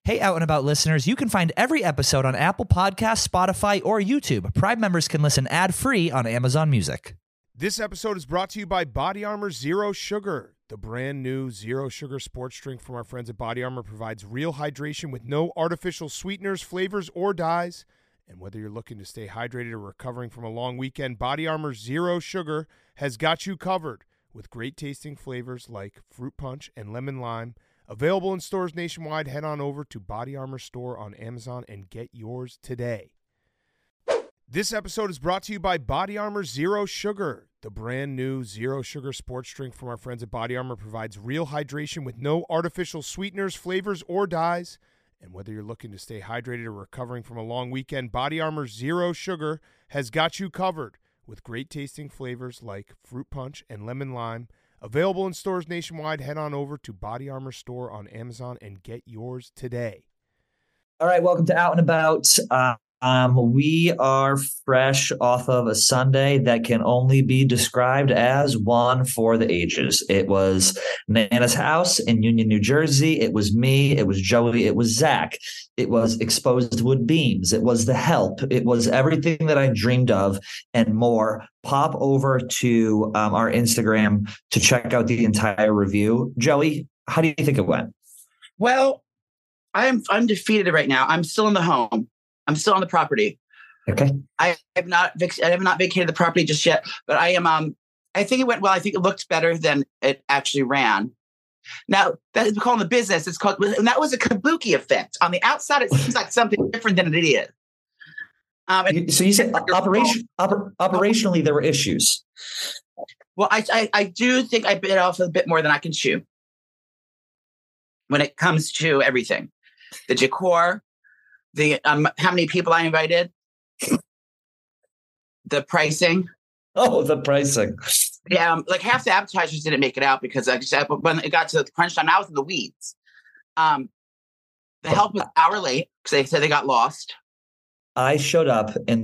Hey, Out and About listeners, you can find every episode on Apple Podcasts, Spotify, or YouTube. Prime members can listen ad-free on Amazon Music. This episode is brought to you by Body Armor Zero Sugar. The brand new Zero Sugar sports drink from our friends at Body Armor provides real hydration with no artificial sweeteners, flavors, or dyes. And whether you're looking to stay hydrated or recovering from a long weekend, Body Armor Zero Sugar has got you covered with great tasting flavors like fruit punch and lemon lime. Available in stores nationwide. Head on over to Body Armor store on Amazon and get yours today. This episode is brought to you by Body Armor Zero Sugar. The brand new Zero Sugar sports drink from our friends at Body Armor provides real hydration with no artificial sweeteners, flavors, or dyes. And whether you're looking to stay hydrated or recovering from a long weekend, Body Armor Zero Sugar has got you covered with great tasting flavors like fruit punch and lemon lime. Available in stores nationwide. Head on over to Body Armor store on Amazon and get yours today. All right, welcome to Out and About. We are fresh off of a Sunday that can only be described as one for the ages. It was Nana's house in Union, New Jersey. It was me. It was Joey. It was Zach. It was exposed wood beams. It was The Help. It was everything that I dreamed of and more. Pop over to our Instagram to check out the entire review. Joey, how do you think it went? Well, I'm defeated right now. I'm still in the home. I'm still on the property. Okay. I have not vacated the property just yet, but I am. I think it went well. I think it looked better than it actually ran. Now that is called the business. It's called, and that was a kabuki effect. On the outside, it seems like something different than it is. So you said operationally there were issues. Well, I do think I bit off a bit more than I can chew when it comes to everything, the decor. The how many people I invited, the pricing. Oh, the pricing. Yeah, like half the advertisers didn't make it out because when it got to the crunch time, I was in the weeds. The Help was hour late because they said they got lost. I showed up and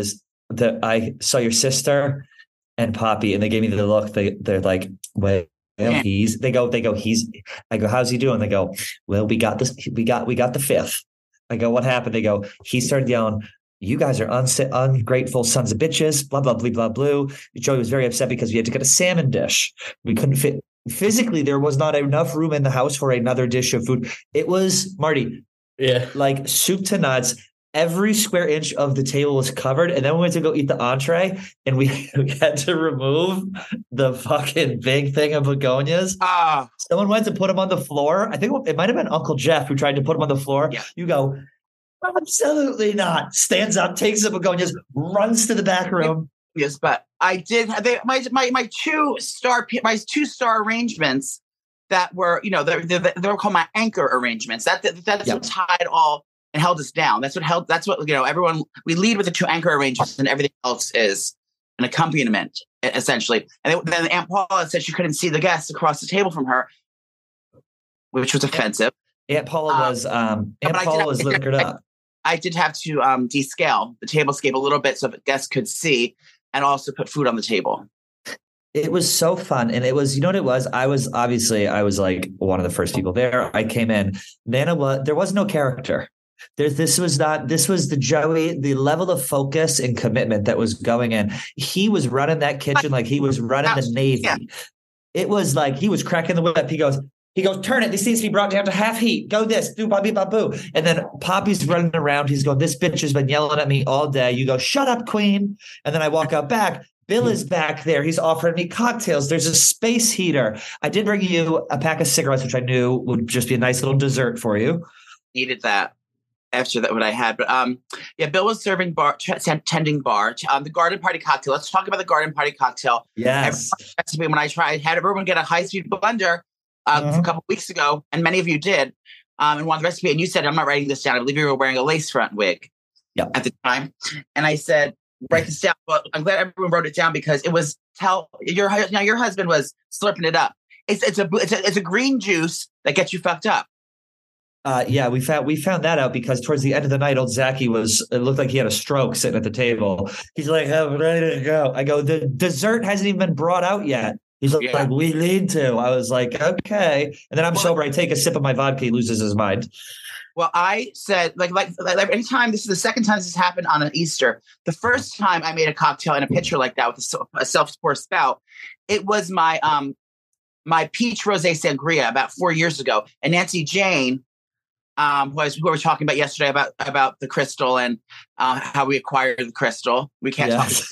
I saw your sister and Poppy, and they gave me the look. They're like, "Well, he's." They go. He's. I go, "How's he doing?" They go, "Well, we got this. We got the fifth." I go, "What happened?" They go, "He started yelling, 'You guys are ungrateful sons of bitches,' blah, blah, blah, blah, blah." Joey was very upset because we had to get a salmon dish. We couldn't fit. Physically, there was not enough room in the house for another dish of food. It was, Marty, like soup to nuts. Every square inch of the table was covered. And then we went to go eat the entree and we had to remove the fucking big thing of begonias. Someone went to put them on the floor. I think it might have been Uncle Jeff who tried to put them on the floor. Yeah. You go, "Absolutely not." Stands up, takes the begonias, runs to the back room. Yes, but I did. My two star arrangements that were, they were called my anchor arrangements. That's what tied all and held us down. That's what everyone, we lead with the two anchor arrangements and everything else is an accompaniment, essentially. And then Aunt Paula said she couldn't see the guests across the table from her, which was offensive. Aunt Paula was liquored up. I did have to descale the tablescape a little bit so that guests could see and also put food on the table. It was so fun. And it was, you know what it was? I was like one of the first people there. I came in. There was no character. This was the Joey, the level of focus and commitment that was going in. He was running that kitchen like he was running the Navy. Yeah. It was like he was cracking the whip. He goes, "Turn it. This needs to be brought down to half heat. Go this, do babu babu." And then Poppy's running around. He's going, "This bitch has been yelling at me all day." You go, "Shut up, queen." And then I walk out back. Bill is back there. He's offering me cocktails. There's a space heater. I did bring you a pack of cigarettes, which I knew would just be a nice little dessert for you. Needed that. After that, what I had, but Bill was serving tending bar, the garden party cocktail. Let's talk about the garden party cocktail. Yes. When I had everyone get a high-speed blender a couple of weeks ago, and many of you did, and wanted the recipe, and you said, "I'm not writing this down." I believe you were wearing a lace front wig at the time, and I said, "Write this down." But I'm glad everyone wrote it down because it was your husband was slurping it up. It's a green juice that gets you fucked up. We found that out because towards the end of the night, old Zachy it looked like he had a stroke sitting at the table. He's like, "I'm ready to go." I go, "The dessert hasn't even been brought out yet." He's like, "We need to." I was like, "Okay." And then I'm sober. I take a sip of my vodka. He loses his mind. Well, I said, like anytime, this is the second time this has happened on an Easter. The first time I made a cocktail in a pitcher like that with a self-pour spout, it was my my peach rosé sangria about 4 years ago. And Nancy Jane, who we were talking about yesterday about the crystal and how we acquired the crystal. We can't talk about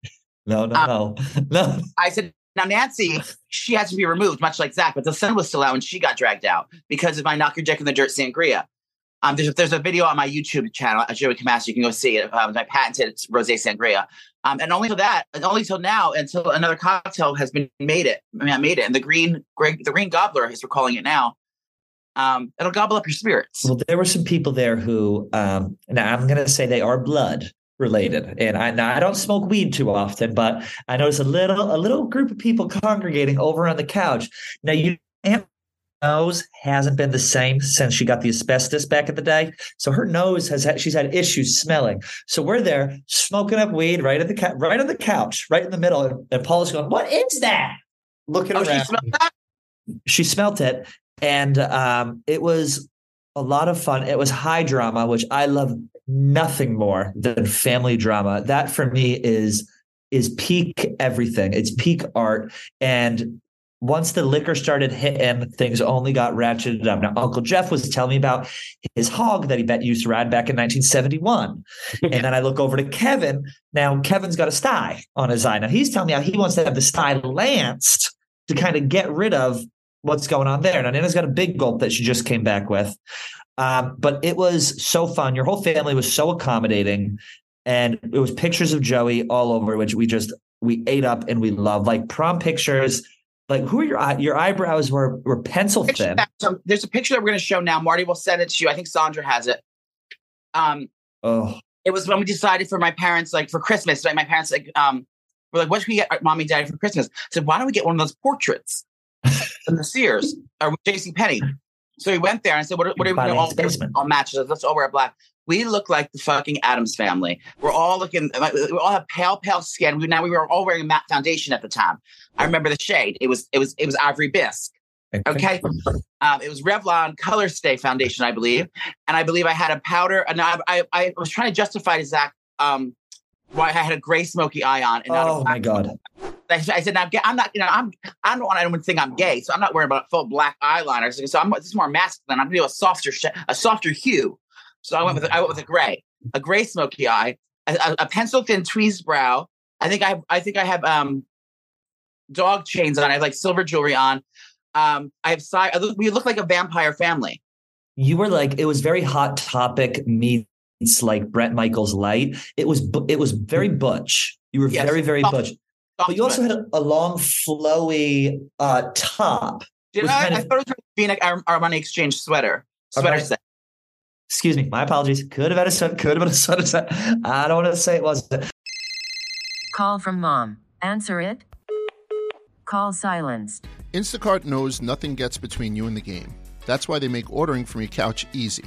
No. I said, now Nancy, she has to be removed, much like Zach, but the sun was still out when she got dragged out because of my Knock Your Dick in the Dirt sangria. There's a video on my YouTube channel at Joey Camassi. You can go see it. My patented rosé sangria. And only till now, until another cocktail has been made it. I made it. And the green gobbler, as we're calling it now, it'll gobble up your spirits. Well, there were some people there who, now I'm going to say they are blood related. And I don't smoke weed too often, but I noticed a little group of people congregating over on the couch. Now, Aunt nose hasn't been the same since she got the asbestos back in the day. So her nose she's had issues smelling. So we're there smoking up weed right on the couch, right in the middle. And Paula's going, "What is that?" Looking around. She smelled that? She smelt it. And it was a lot of fun. It was high drama, which I love nothing more than family drama. That for me is peak everything. It's peak art. And once the liquor started hitting, things only got ratcheted up. Now, Uncle Jeff was telling me about his hog that he used to ride back in 1971. And then I look over to Kevin. Now, Kevin's got a sty on his eye. Now, he's telling me how he wants to have the sty lanced to kind of get rid of what's going on there. Now, Nana's got a big gulp that she just came back with. But it was so fun. Your whole family was so accommodating. And it was pictures of Joey all over, which we ate up and we loved. Like prom pictures. Like, who are your eyebrows were pencil thin. So there's a picture that we're going to show now. Marty will send it to you. I think Sandra has it. It was when we decided for my parents, like for Christmas, like my parents, like, were like, what should we get mommy and daddy for Christmas? I said, why don't we get one of those portraits from the Sears or JCPenney? So we went there and I said, what are we going to all match? Let's all wear black. We look like the fucking Addams Family. We're all looking, we all have pale skin. We were all wearing matte foundation at the time. I remember the shade. It was Ivory Bisque. Okay. It was Revlon Color Stay foundation, I believe. And I believe I had a powder. And I was trying to justify to Zach why I had a gray smoky eye on. And not my God. I said, now, I'm not, I don't want anyone to think I'm gay. So I'm not wearing a full black eyeliner. So this is more masculine. I'm going to do a softer hue. So I went with a gray smoky eye, a pencil thin tweezed brow. I think I have dog chains on. I have like silver jewelry on. We look like a vampire family. You were like, it was very Hot Topic meets like Bret Michaels light. It was very butch. You were very, very butch. But you also had a long flowy top. I thought it was being an Armani Exchange sweater set. Excuse me, my apologies. Could have been a sweater set. I don't want to say it wasn't. Call from mom. Answer it. Call silenced. Instacart knows nothing gets between you and the game. That's why they make ordering from your couch easy.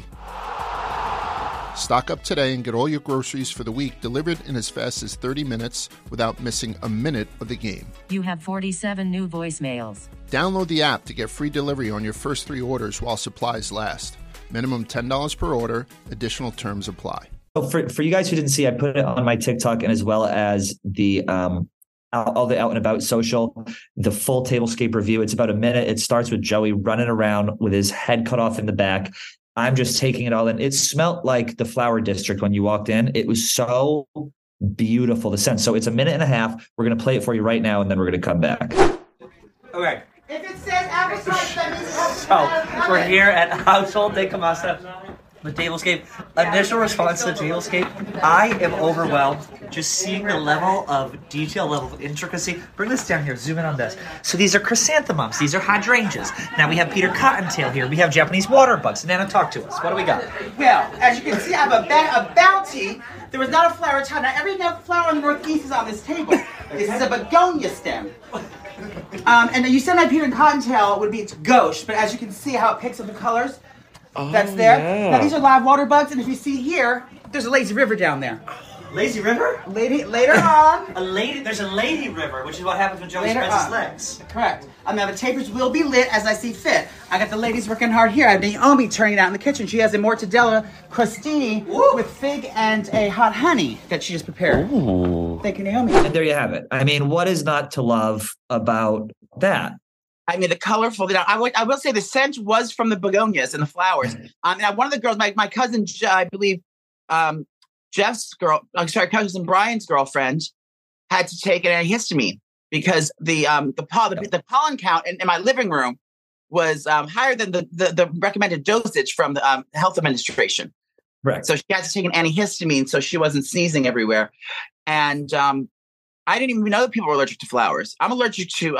Stock up today and get all your groceries for the week delivered in as fast as 30 minutes without missing a minute of the game. You have 47 new voicemails. Download the app to get free delivery on your first 3 orders while supplies last. Minimum $10 per order. Additional terms apply. So for you guys who didn't see, I put it on my TikTok and as well as the all the out and about social, the full Tablescape review. It's about a minute. It starts with Joey running around with his head cut off in the back. I'm just taking it all in. It smelled like the Flower District when you walked in. It was so beautiful, the scent. So it's a minute and a half. We're going to play it for you right now, and then we're going to come back. Okay. If it says advertise, that means So we're here at Household de Camasa, the Tablescape. Initial response to the Tablescape. I am overwhelmed just seeing the level of detail, level of intricacy. Bring this down here, zoom in on this. So these are chrysanthemums, these are hydrangeas. Now we have Peter Cottontail here. We have Japanese water bugs. Nana, talk to us. What do we got? Well, as you can see, I have a bounty. There was not a flower type. Now every flower in the Northeast is on this table. This is a begonia stem. And then you said my Peter Cottontail would be gauche, but as you can see how it picks up the colors, that's there. Yeah. Now these are live water bugs, and if you see here, there's a lazy river down there. Lazy river? Later on. There's a lady river, which is what happens when Joey Later spreads his on. legs. Correct. The tapers will be lit as I see fit. I got the ladies working hard here. I have Naomi turning it out in the kitchen. She has a mortadella crostini with fig and a hot honey that she just prepared. Ooh. Thank you, Naomi. And there you have it. I mean, what is not to love about that? I mean, the colorful. I will say the scent was from the begonias and the flowers. Now one of the girls, my cousin, I believe, cousin Brian's girlfriend had to take an antihistamine because the pollen count in my living room was higher than the recommended dosage from the health administration. Right. So she had to take an antihistamine so she wasn't sneezing everywhere. And I didn't even know that people were allergic to flowers. I'm allergic to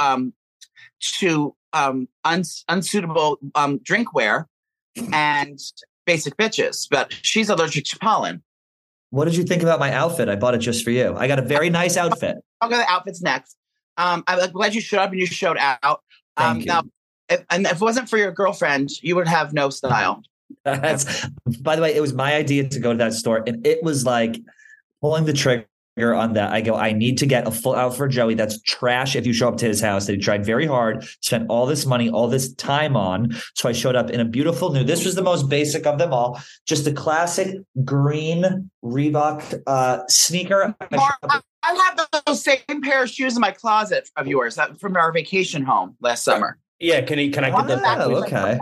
unsuitable drinkware and basic bitches, but she's allergic to pollen. What did you think about my outfit? I bought it just for you. I got a very nice outfit. I'll go to the outfits next. I'm glad you showed up and you showed out. Thank you. Now, if it wasn't for your girlfriend, you would have no style. By the way, it was my idea to go to that store, and it was like pulling the trigger on that. I go, I need to get a full outfit for Joey. That's trash if you show up to his house that he tried very hard, spent all this money, all this time on. So I showed up in a beautiful new, this was the most basic of them all, just a classic green Reebok sneaker. I have those same pair of shoes in my closet of yours from our vacation home last summer. Yeah, can I get that? Oh, okay.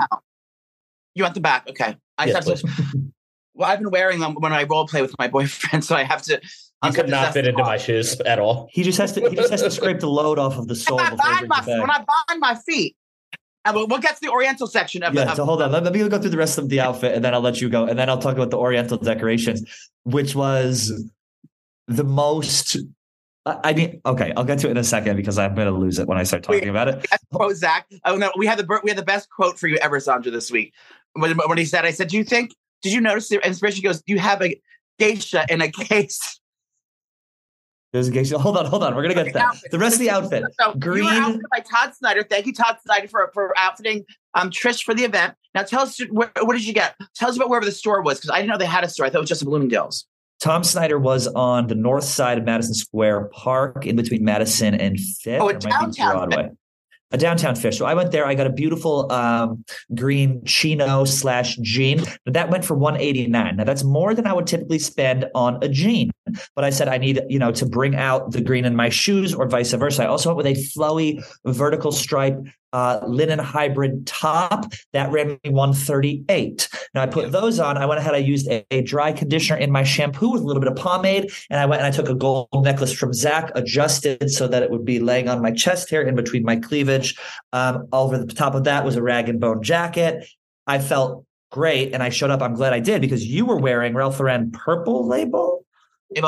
You want the back? Okay. Yes, Well, I've been wearing them when I role play with my boyfriend, so I have to. You could not fit into my shoes at all. He just has to scrape the load off of the sole before he brings it back. When I bind my feet. We'll get to the Oriental section of so hold on. Let me go through the rest of the outfit, and then I'll let you go, and then I'll talk about the Oriental decorations, which was the most. I mean, okay, I'll get to it in a second because I'm going to lose it when I start talking about it. Prozac. Oh no, we had the best quote for you ever, Sandra, this week. When he said, I said, did you notice the inspiration? He goes, you have a geisha in a case. There's a geisha. Hold on. We're going to get to that. The rest of the outfit. So green. Outfit by Todd Snyder. Thank you, Todd Snyder, for outfitting Trish for the event. Now tell us, what did you get? Tell us about wherever the store was, because I didn't know they had a store. I thought it was just a Bloomingdale's. Tom Snyder was on the north side of Madison Square Park, in between Madison and Fifth. Oh, a downtown Broadway. A downtown Fish. So I went there. I got a beautiful green chino / jean. That went for $189. Now that's more than I would typically spend on a jean. But I said I need, to bring out the green in my shoes, or vice versa. I also went with a flowy vertical stripe linen hybrid top that ran me $138. Now I put those on. I went ahead. I used a dry conditioner in my shampoo with a little bit of pomade, and I went and I took a gold necklace from Zach, adjusted so that it would be laying on my chest hair in between my cleavage. Over the top of that was a rag and bone jacket. I felt great, and I showed up. I'm glad I did, because you were wearing Ralph Lauren Purple Label. Well,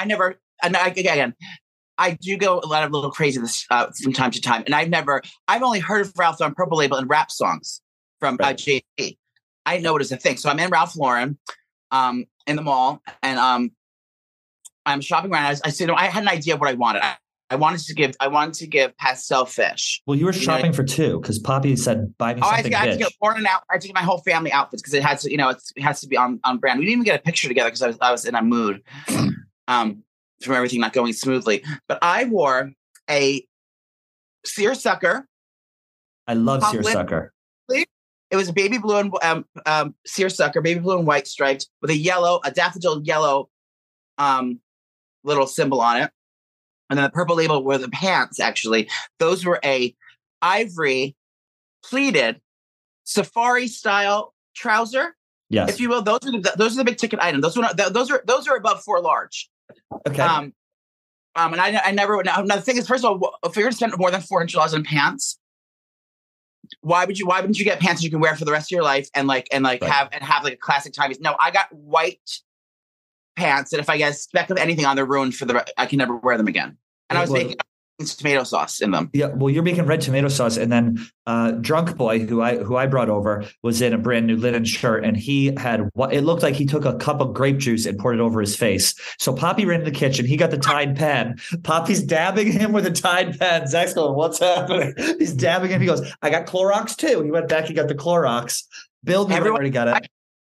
I do go a little crazy this from time to time, and I've only heard of Ralph Lauren Purple Label in rap songs from JP. I didn't know it was a thing. So I'm in Ralph Lauren in the mall, and I'm shopping around. I said, I had an idea of what I wanted. I wanted to give pastel fish. Well, you were shopping for two, because Poppy said, buy me something. I had to get my whole family outfits, because it has to, it has to be on brand. We didn't even get a picture together because I was in a mood from everything not going smoothly. But I wore a seersucker. I love seersucker. It was a baby blue and seersucker, baby blue and white striped with a daffodil yellow little symbol on it. And then the purple label were the pants, actually. Those were a ivory pleated safari style trouser. Yes. If you will. Those are the big ticket items. Those are above 4 large. Okay. And I never would. Now the thing is, first of all, if you're going to spend more than $400 on pants, why wouldn't you get pants that you can wear for the rest of your life and have like a classic time piece? No, I got white pants that if I get a speck of anything on, they're ruined I can never wear them again. And I was making tomato sauce in them. Yeah, well, you're making red tomato sauce, and then Drunk Boy, who I brought over, was in a brand new linen shirt, and he had it looked like he took a cup of grape juice and poured it over his face. So Poppy ran in the kitchen. He got the Tide pen. Poppy's dabbing him with a Tide pen. Zach's going, "What's happening?" He's dabbing him. He goes, "I got Clorox too." He went back. He got the Clorox. Bill knew where to get it.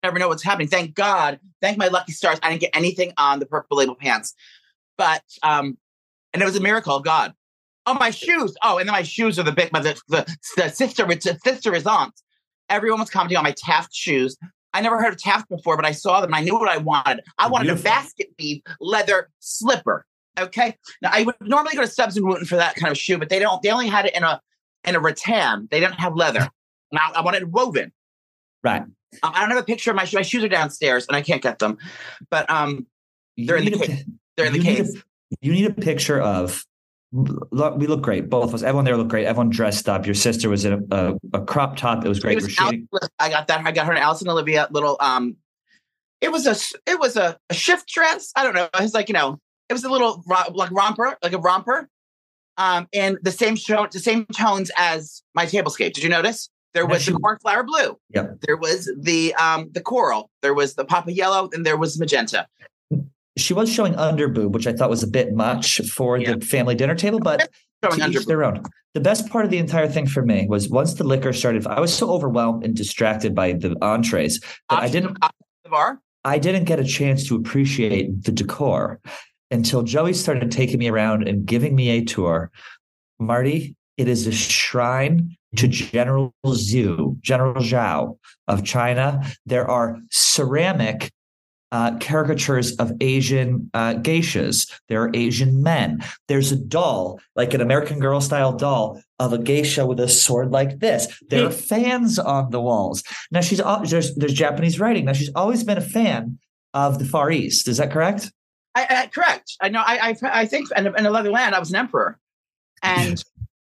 never know what's happening. Thank God, thank my lucky stars, I didn't get anything on the Purple Label pants. But and it was a miracle of God. Oh, my shoes. Oh, and then my shoes are the big, the sister is on. Everyone was commenting on my Taft shoes. I never heard of Taft before, but I saw them and I knew what I wanted. I wanted a basket weave leather slipper. Okay. Now I would normally go to Stubbs and Wootton for that kind of shoe, but they only had it in a rattan. They didn't have leather. Now I wanted woven. Right. I don't have a picture of my shoes. My shoes are downstairs and I can't get them, but they're in the case. They're in the case. You need a picture of. Look, we look great. Both of us. Everyone there looked great. Everyone dressed up. Your sister was in a crop top. It was great. I got that. I got her and Allison Olivia little. It was a shift dress. I don't know. It was like, it was a little like a romper. And the same tones as my tablescape. Did you notice? There was the cornflower blue. Yep. There was the coral. There was the papa yellow, and there was magenta. She was showing underboob, which I thought was a bit much for the family dinner table, but to each their own. The best part of the entire thing for me was once the liquor started, I was so overwhelmed and distracted by the entrees that I didn't get a chance to appreciate the decor until Joey started taking me around and giving me a tour. Marty, it is a shrine to General Zhao of China. There are ceramic caricatures of Asian geishas. There are Asian men. There's a doll, like an American Girl style doll of a geisha with a sword like this. There are fans on the walls. Now there's Japanese writing. Now she's always been a fan of the Far East. Is that correct? Correct. I know. I think in another land I was an emperor, and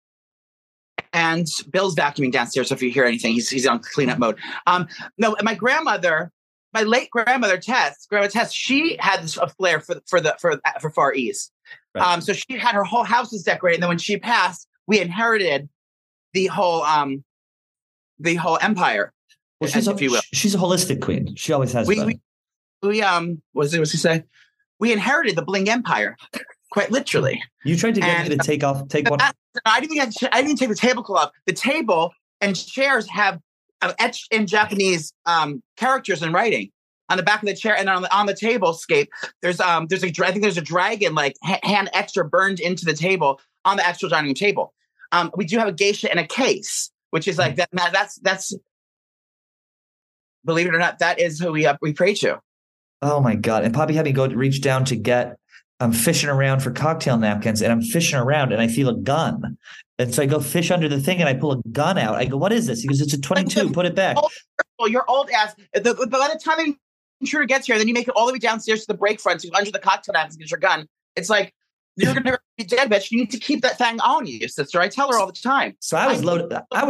Bill's vacuuming downstairs. So if you hear anything, he's on cleanup mode. No, my late grandmother Tess, she had a flair for Far East. Right. So she had her whole house was decorated, and then when she passed, we inherited the whole empire. Well, she's a holistic queen. She always has been. What does he say? We inherited the bling empire, quite literally. You tried to get me to take one. I didn't take the tablecloth off. The table and chairs have etched in Japanese characters and writing on the back of the chair, and on the table scape. I think there's a dragon like hand etched or burned into the table on the actual dining room table. We do have a geisha in a case, which is like that. That's believe it or not, that is who we pray to. Oh my God! And Poppy had me reach down to get. I'm fishing around for cocktail napkins, and I'm fishing around, and I feel a gun. And so I go fish under the thing, and I pull a gun out. I go, "What is this?" He goes, "It's a 22. Put it back." Your old ass. By the time the intruder gets here, then you make it all the way downstairs to the break front, so under the cocktail napkins, get your gun. It's like you're gonna be dead, bitch. You need to keep that thing on you, sister. I tell her all the time. So I was loaded. I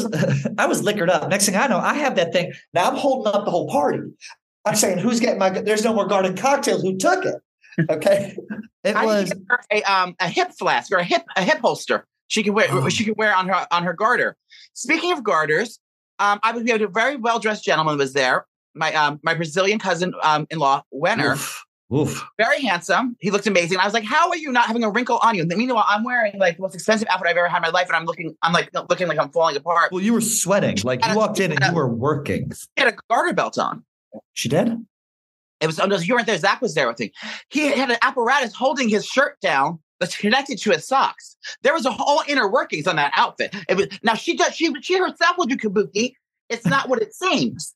was liquored up. Next thing I know, I have that thing. Now I'm holding up the whole party. I'm saying, "Who's getting my? There's no more garden cocktails. Who took it?" Okay, it was a hip flask or a hip holster. She can wear. She can wear on her garter. Speaking of garters, we had a very well dressed gentleman was there. My Brazilian cousin in law Wenner. Oof. Very handsome. He looked amazing. I was like, "How are you not having a wrinkle on you?" And meanwhile, I'm wearing like the most expensive outfit I've ever had in my life, and I'm looking like I'm falling apart. Well, you were sweating. Like you walked in and you were working. He had a garter belt on. She did. It was. Oh no, you weren't there. Zach was there with me. He had an apparatus holding his shirt down that's connected to his socks. There was a whole inner workings on that outfit. It was. Now she herself will do kabuki. It's not what it seems.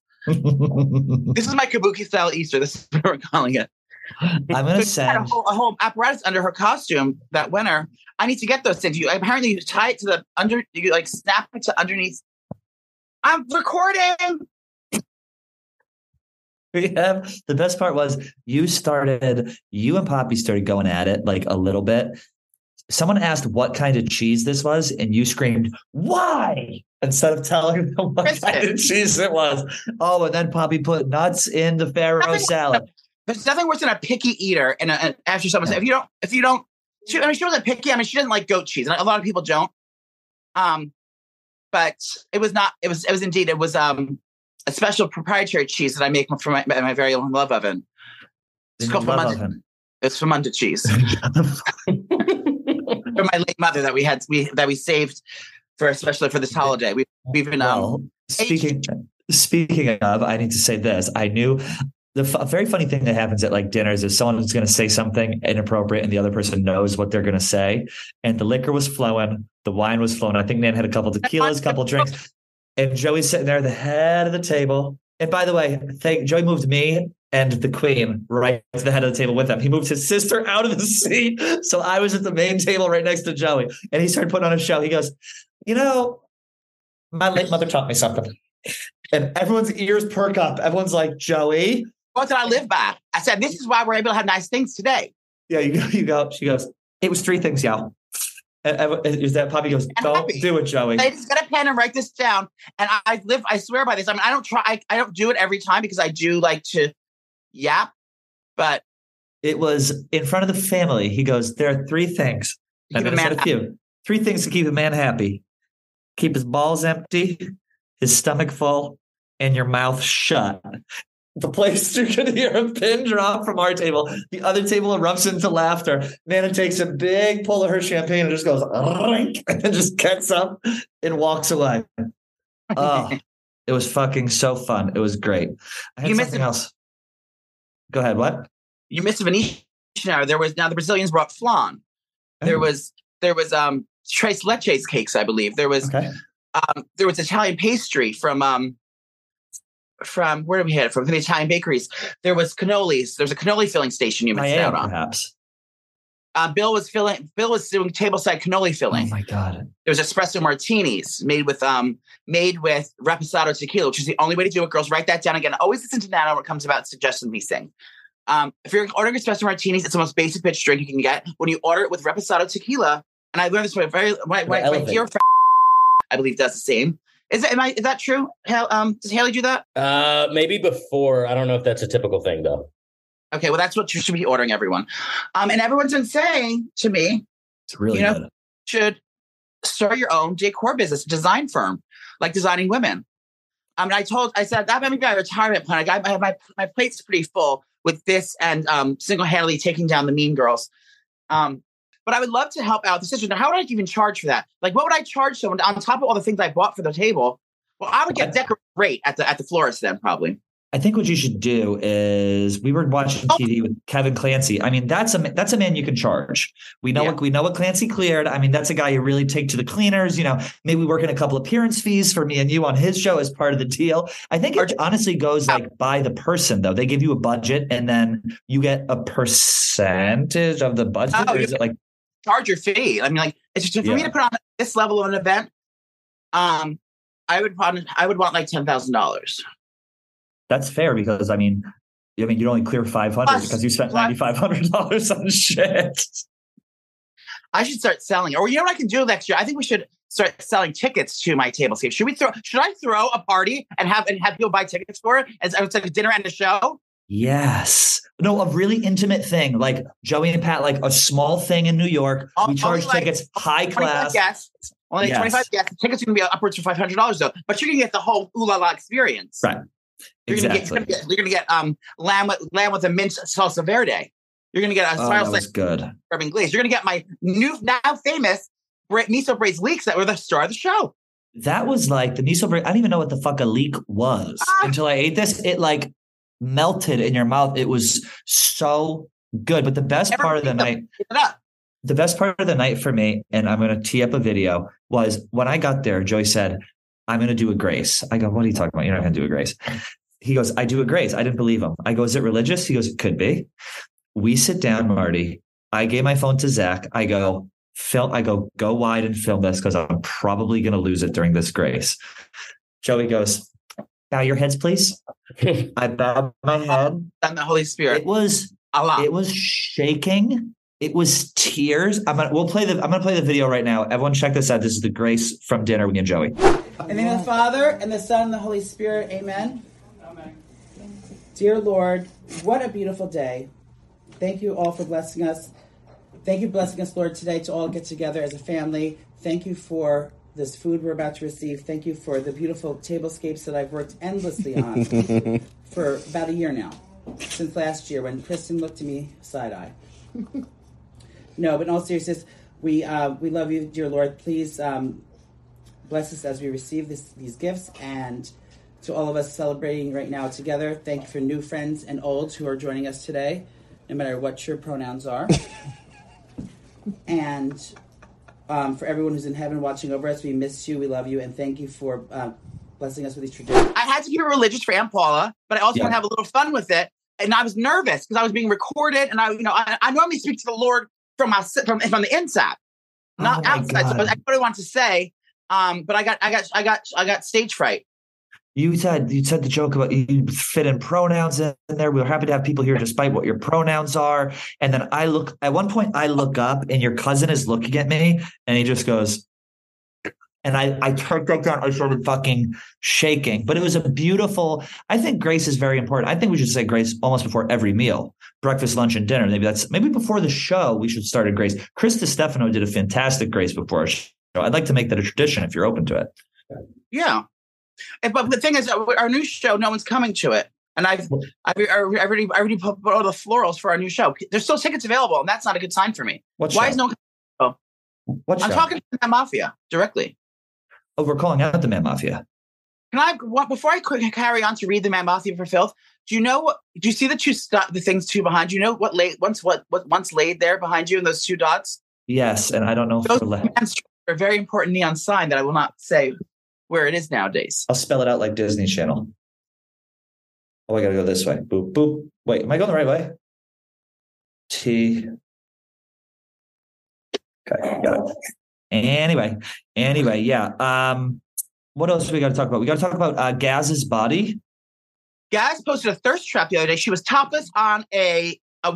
This is my kabuki style Easter. This is what we're calling it. I'm going to send a whole apparatus under her costume that winter. I need to get those things. You tie it to the under. You like snap it to underneath. I'm recording. The best part was you and Poppy started going at it like a little bit. Someone asked what kind of cheese this was, and you screamed, "Why?" instead of telling them what kind of cheese it was. Oh, and then Poppy put nuts in the farro salad. There's nothing worse than a picky eater and after someone says, if you don't, she wasn't picky. I mean, she doesn't like goat cheese, and a lot of people don't. But it was indeed a special proprietary cheese that I make from my very own love oven. It's called Famunda. It's Famunda cheese. From my late mother that we saved especially for this holiday. We've been Speaking of, I need to say this. I knew a very funny thing that happens at like dinners is someone's going to say something inappropriate and the other person knows what they're going to say. And the liquor was flowing. The wine was flowing. I think Nan had a couple tequilas, a couple drinks. And Joey's sitting there at the head of the table. And by the way, Joey moved me and the queen right to the head of the table with him. He moved his sister out of the seat. So I was at the main table right next to Joey. And he started putting on a show. He goes, my late mother taught me something. And everyone's ears perk up. Everyone's like, Joey. What did I live by? I said, this is why we're able to have nice things today. Yeah, you go. She goes, it was 3 things, y'all. Is that Poppy goes, don't do it, Joey. I just get a pen and write this down. And I swear by this. I mean, I don't do it every time because I do like to yap, but. It was in front of the family. He goes, there are 3 things. I'm going to say a few. 3 things to keep a man happy. Keep his balls empty, his stomach full, and your mouth shut. The place you could hear a pin drop from our table. The other table erupts into laughter. Nana takes a big pull of her champagne and just goes, and just gets up and walks away. Oh, it was fucking so fun. It was great. I had something else. Go ahead. What? You missed a Venetian hour. Now the Brazilians brought flan. There was tres leches cakes, I believe. There was Italian pastry from where did we had it from? The Italian bakeries. There was cannolis. There's a cannoli filling station you missed out on. Perhaps. Bill was doing tableside cannoli filling. Oh my God. There was espresso martinis made with reposado tequila, which is the only way to do it. Girls, write that down again. Always listen to Nana when it comes about suggesting these things. If you're ordering espresso martinis, it's the most basic bitch drink you can get. When you order it with reposado tequila, and I learned this from my dear friend, I believe does the same. Is that true? Does Haley do that? Maybe before. I don't know if that's a typical thing though. Okay, well that's what you should be ordering, everyone. And everyone's been saying to me, it's really good. Should start your own decor business, design firm, like designing women. I said that may be a retirement plan. I have my plate's pretty full with this and single-handedly taking down the mean girls. But I would love to help out the sisters. Now, how would I even charge for that? Like, what would I charge someone on top of all the things I bought for the table? Well, I would get decorated rate at the florist then, probably. I think what you should do is we were watching TV with Kevin Clancy. I mean, that's a man you can charge. We know what Clancy cleared. I mean, that's a guy you really take to the cleaners. Maybe work in a couple appearance fees for me and you on his show as part of the deal. I think it honestly goes like by the person though. They give you a budget and then you get a percentage of the budget. Or is it like charge your fee? I mean, like it's just for me to put on this level of an event. I would want like $10,000. That's fair because I mean, you'd only clear $500 because you spent $9,500 on shit. I should start selling, or you know what I can do next year? I think we should start selling tickets to my tablescape. Should I throw a party and have people buy tickets for it as it's like a dinner and a show? Yes. No, a really intimate thing like Joey and Pat, like a small thing in New York. We charge tickets, high class. Guests. Only 25 guests. The tickets are going to be upwards of $500 though, but you're going to get the whole ooh la la experience. Right. You're going to get lamb with a mint salsa verde. You're going to get a spiral urban glaze. You're going to get my new now famous miso braised leeks that were the star of the show. That was like the miso braised. I didn't even know what the fuck a leek was until I ate this. It like melted in your mouth. It was so good. But the best part of the night for me, and I'm going to tee up a video, was when I got there, Joey said, I'm going to do a grace. I go, what are you talking about? You're not going to do a grace. He goes, I do a grace. I didn't believe him. I go, is it religious? He goes, it could be. We sit down, Marty. I gave my phone to Zach. I go, go wide and film this because I'm probably going to lose it during this grace. Joey goes, bow your heads, please. I bowed my head. And the Holy Spirit. It was shaking. It was tears. I'm gonna play the video right now. Everyone check this out. This is the grace from dinner with me and Joey. In the name of the Father, and the Son, and the Holy Spirit. Amen. Amen. Dear Lord, what a beautiful day. Thank you all for blessing us. Thank you for blessing us, Lord, today to all get together as a family. Thank you for this food we're about to receive. Thank you for the beautiful tablescapes that I've worked endlessly on for about a year now. Since last year when Kristen looked at me side-eye. No, but in all seriousness, we love you, dear Lord. Please bless us as we receive these gifts, and to all of us celebrating right now together. Thank you for new friends and old who are joining us today, no matter what your pronouns are. And for everyone who's in heaven watching over us, we miss you, we love you, and thank you for blessing us with these traditions. I had to keep it religious for Aunt Paula, but I also want to have a little fun with it. And I was nervous because I was being recorded, and I normally speak to the Lord from the inside, not outside. So I really wanted to say, but I got stage fright. You said the joke about you fit in pronouns in there. We were happy to have people here despite what your pronouns are. And then at one point I look up and your cousin is looking at me and he just goes, and I turned back down. I started fucking shaking, but it was a beautiful, I think grace is very important. I think we should say grace almost before every meal, breakfast, lunch, and dinner. Maybe before the show, we should start a grace. Chris DiStefano did a fantastic grace before our show. I'd like to make that a tradition if you're open to it. Yeah. But the thing is, our new show, no one's coming to it. And I've already put all the florals for our new show. There's still tickets available, and that's not a good sign for me. Why is no one coming? I'm talking to the Mafia directly. Oh, we're calling out the Man Mafia. Before I carry on to read the Man Mafia for filth, do you see the things two behind you? You know what's laid there behind you in those two dots? Yes, and I don't know if those are a very important neon sign that I will not say where it is nowadays. I'll spell it out like Disney Channel. Oh, I gotta go this way. Boop, boop. Wait, am I going the right way? T. Okay, got it. Anyway, yeah. What else do we got to talk about? We got to talk about Gaz's body. Gaz posted a thirst trap the other day. She was topless on a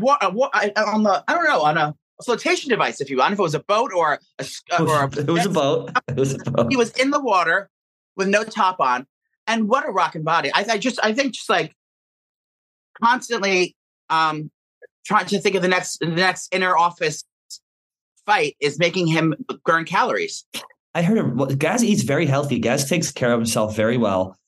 flotation device, if you want. If it was a boat or it was a boat. He was in the water with no top on, and what a rocking body! I think just like constantly trying to think of the next inner office fight is making him burn calories. I heard Gaz eats very healthy. Gaz takes care of himself very well.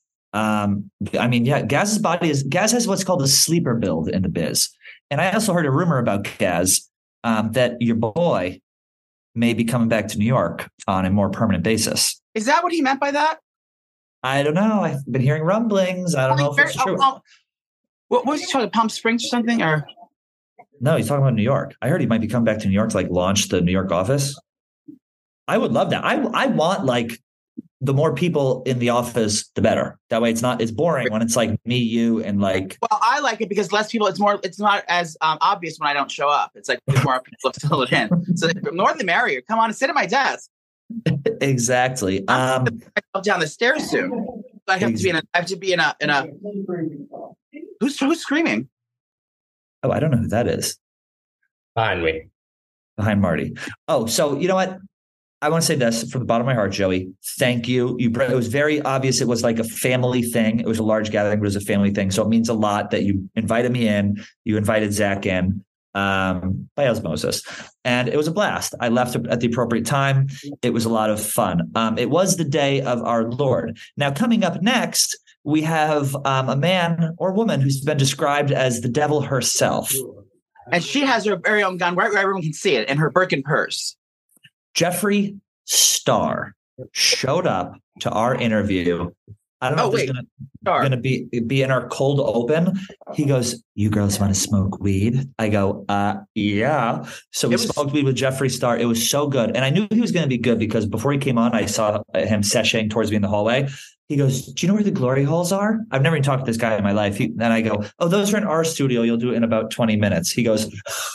Gaz's body Gaz has what's called a sleeper build in the biz. And I also heard a rumor about Gaz that your boy may be coming back to New York on a more permanent basis. Is that what he meant by that? I don't know. I've been hearing rumblings. I don't know if it's true. What was he talking about? Palm Springs or something? Or no, he's talking about New York. I heard he might be coming back to New York to like launch the New York office. I would love that. I want like the more people in the office, the better. That way it's boring when it's like me, you, and like. Well, I like it because less people, it's not as obvious when I don't show up. It's like more people fill it in. So the more the merrier. Come on and sit at my desk. Exactly. I'm down the stairs soon. I have to be in a who's screaming? Oh, I don't know who that is. Behind me. Behind Marty. Oh, so you know what? I want to say this from the bottom of my heart, Joey. Thank you. It was very obvious. It was like a family thing. It was a large gathering, but it was a family thing. So it means a lot that you invited me in. You invited Zach in by osmosis. And it was a blast. I left at the appropriate time. It was a lot of fun. It was the day of our Lord. Now, coming up next, we have a man or woman who's been described as the devil herself. And she has her very own gun where everyone can see it in her Birkin purse. Jeffree Star showed up to our interview. I don't know if he's going to be in our cold open. He goes, "You girls want to smoke weed?" I go, yeah. So we smoked weed with Jeffree Star. It was so good. And I knew he was going to be good because before he came on, I saw him sashaying towards me in the hallway. He goes, "Do you know where the glory holes are?" I've never even talked to this guy in my life. Then I go, "Oh, those are in our studio. You'll do it in about 20 minutes. He goes,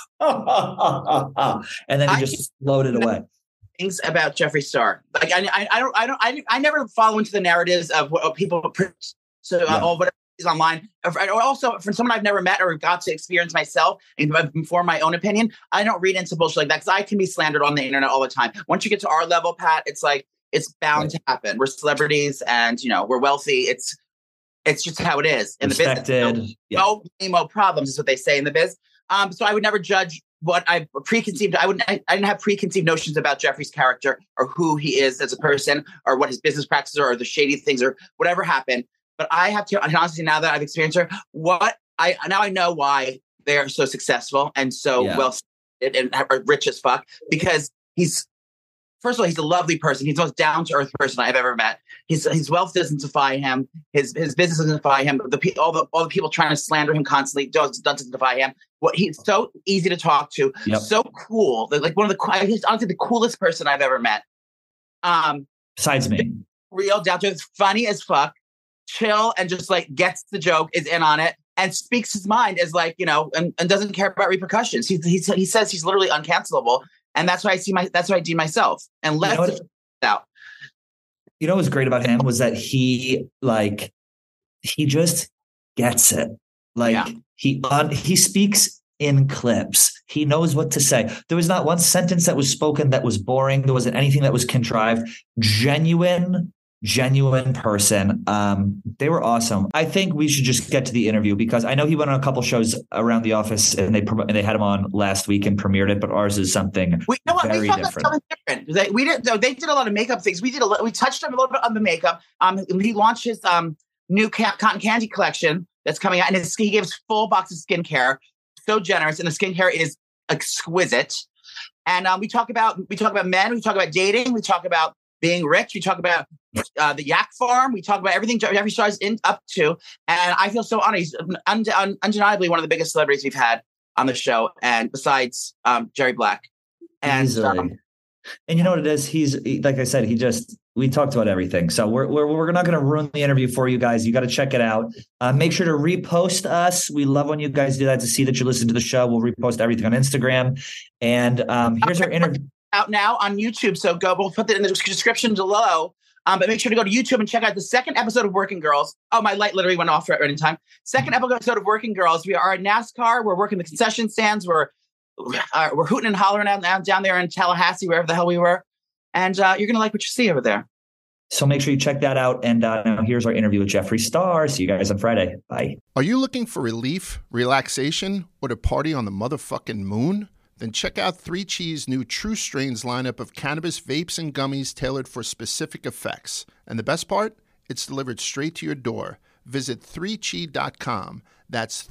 and then he just floated away. Things about Jeffree Star, like I never follow into the narratives of what people put or whatever is online. Or also from someone I've never met or got to experience myself and form my own opinion. I don't read into bullshit like that because I can be slandered on the internet all the time. Once you get to our level, Pat, it's like it's bound to happen. We're celebrities and we're wealthy. It's just how it is in the business. No problems is what they say in the biz. So I would never judge what I preconceived. I didn't have preconceived notions about Jeffree's character or who he is as a person or what his business practices are or the shady things or whatever happened. But I have to honestly, now that I've experienced her, I know why they're so successful and so well and rich as fuck, because he's first of all, he's a lovely person. He's the most down to earth person I've ever met. His wealth doesn't defy him. His business doesn't defy him. All the people trying to slander him constantly doesn't defy him. He's so easy to talk to. Yep. So cool. Like he's honestly the coolest person I've ever met. Besides me. Real down to earth, funny as fuck, chill, and just like gets the joke, is in on it, and speaks his mind as like, and doesn't care about repercussions. He says he's literally uncancelable, and that's why I deem myself, and let it out. You know what was great about him was that he just gets it. He speaks in clips. He knows what to say. There was not one sentence that was spoken that was boring. There wasn't anything that was contrived. Genuine person. They were awesome. I think we should just get to the interview because I know he went on a couple shows around the office and they had him on last week and premiered it, but ours is something very different. They did a lot of makeup things. We touched on a little bit on the makeup. He launched his new cotton candy collection that's coming out, and he gave us full box of skincare. So generous, and the skincare is exquisite. And we talk about men, we talk about dating, we talk about being rich, we talk about the yak farm, we talk about everything Jeffree Star's up to. And I feel so honored. He's undeniably one of the biggest celebrities we've had on the show, and besides Jerry Black. And and you know what it is? He's, like I said, we talked about everything. So we're not going to ruin the interview for you guys. You got to check it out. Make sure to repost us. We love when you guys do that to see that you listen to the show. We'll repost everything on Instagram. And here's our interview. Out now on YouTube. So we'll put that in the description below. But make sure to go to YouTube and check out the second episode of Working Girls. Oh, my light literally went off right in time. Second episode of Working Girls. We are at NASCAR. We're working the concession stands. We're hooting and hollering down there in Tallahassee, wherever the hell we were. And you're going to like what you see over there. So make sure you check that out. And now here's our interview with Jeffree Star. See you guys on Friday. Bye. Are you looking for relief, relaxation, or to party on the motherfucking moon? Then check out 3 Chee's new True Strains lineup of cannabis vapes and gummies tailored for specific effects. And the best part? It's delivered straight to your door. Visit 3chi.com. That's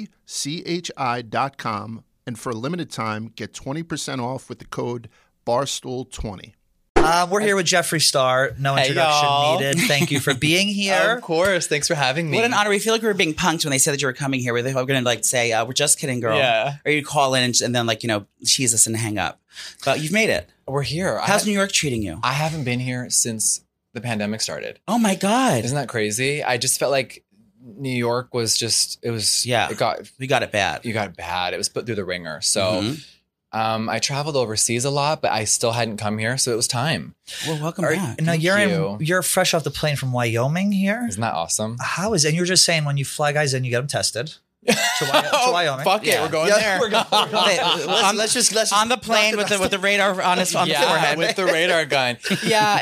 3chi.com. And for a limited time, get 20% off with the code BARSTOOL20. We're here with Jeffree Star. No introduction needed. Thank you for being here. Of course. Thanks for having me. What an honor. We feel like we were being punked when they said that you were coming here. We're going to say, we're just kidding, girl. Yeah. Or you call in and then tease us and hang up. But you've made it. We're here. How's New York treating you? I haven't been here since the pandemic started. Oh my God. Isn't that crazy? I just felt like New York was we got it bad. You got it bad. It was put through the ringer. So I traveled overseas a lot, but I still hadn't come here, so it was time. Well, welcome back. Now you're fresh off the plane from Wyoming here. Isn't that awesome? How is? And you were just saying when you fly guys in, you get them tested. To Wyoming. Fuck it, we're going there. We're going. Let's just on the plane with the radar on the forehead with the radar gun. Yeah,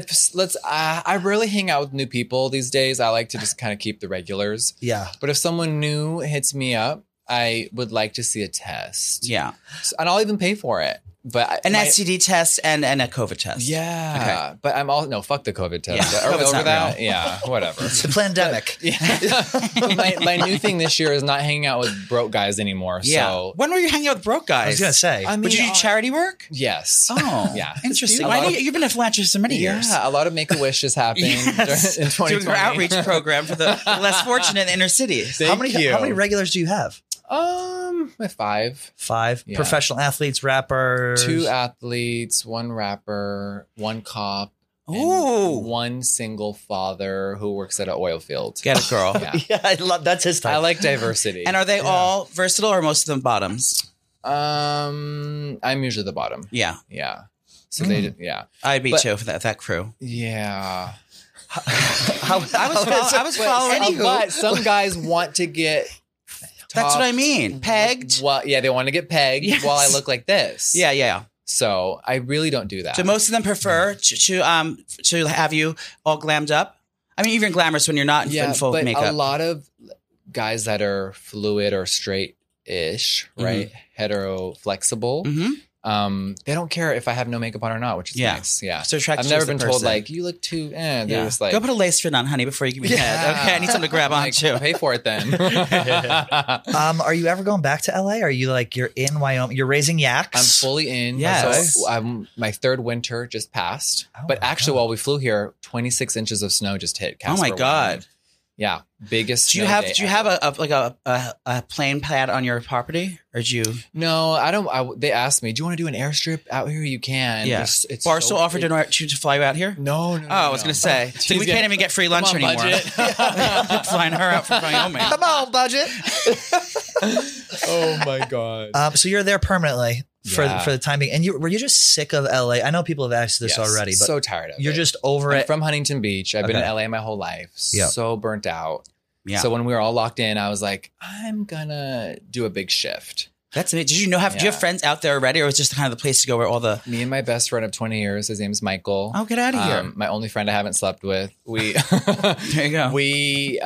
I rarely hang out with new people these days. I like to just kind of keep the regulars. Yeah, but if someone new hits me up, I would like to see a test. Yeah, and I'll even pay for it. But an STD test and a COVID test. Yeah. Okay. But I'm all no, fuck the COVID test. Yeah. Are we over that? Real. Yeah, whatever. It's the pandemic. My new thing this year is not hanging out with broke guys anymore. Yeah. So when were you hanging out with broke guys? I was gonna say. Would you do charity work? Yes. Oh. Yeah. Interesting. You've been a philanthropist for many years. Yeah, a lot of Make-A-Wish is happening in 2020. Doing our outreach program for the less fortunate in the inner cities. How many regulars do you have? 5. 5 Yeah. professional athletes, rappers. 2 athletes, 1 rapper, 1 cop. Ooh. 1 single father who works at an oil field. Get it, girl. Yeah, I love that's his type. I like diversity. And are they all versatile or most of them bottoms? I'm usually the bottom. Yeah. Yeah. So I'd be too for that crew. Yeah. I was following. But some guys want to get. That's what I mean. Pegged. Well, yeah, they want to get pegged while I look like this. Yeah. So I really don't do that. So most of them prefer to have you all glammed up. I mean, even glamorous when you're not in full but makeup. A lot of guys that are fluid or straight-ish, right? Hetero flexible. They don't care if I have no makeup on or not, which is nice. Yeah. So attracted I've never to been the told person. like you look too. They're just like go put a lace fit on, honey, before you give me head. Okay, I need something to grab onto. pay for it then. Are you ever going back to LA? Are you like you're in Wyoming? You're raising yaks. I'm fully in. Yes. So my third winter just passed. But actually, while we flew here, 26 inches of snow just hit. Oh my Casper, God. Wyoming. Yeah, biggest. Do you have a plane pad on your property, or do you? No, I don't. They asked me, "Do you want to do an airstrip out here? You can." Yeah. It's Barstool so offered to fly you out here. No. Oh, I was going to say, so we can't even get free lunch Come on, anymore. budget. Flying her out from Wyoming. Come on, budget. Oh my God. So you're there permanently for the time being, and were you just sick of LA? I know people have asked this already, but so tired of you're it. just over I'm it. from Huntington Beach. I've been in Okay. LA my whole life. Yeah. So burnt out. Yeah. So when we were all locked in, I was like, I'm gonna do a big shift. That's amazing. Did you know? Do you have friends out there already, or was it just kind of the place to go where all the? Me and my best friend of 20 years, his name's Michael. Oh, get out of here! My only friend I haven't slept with. We There you go. We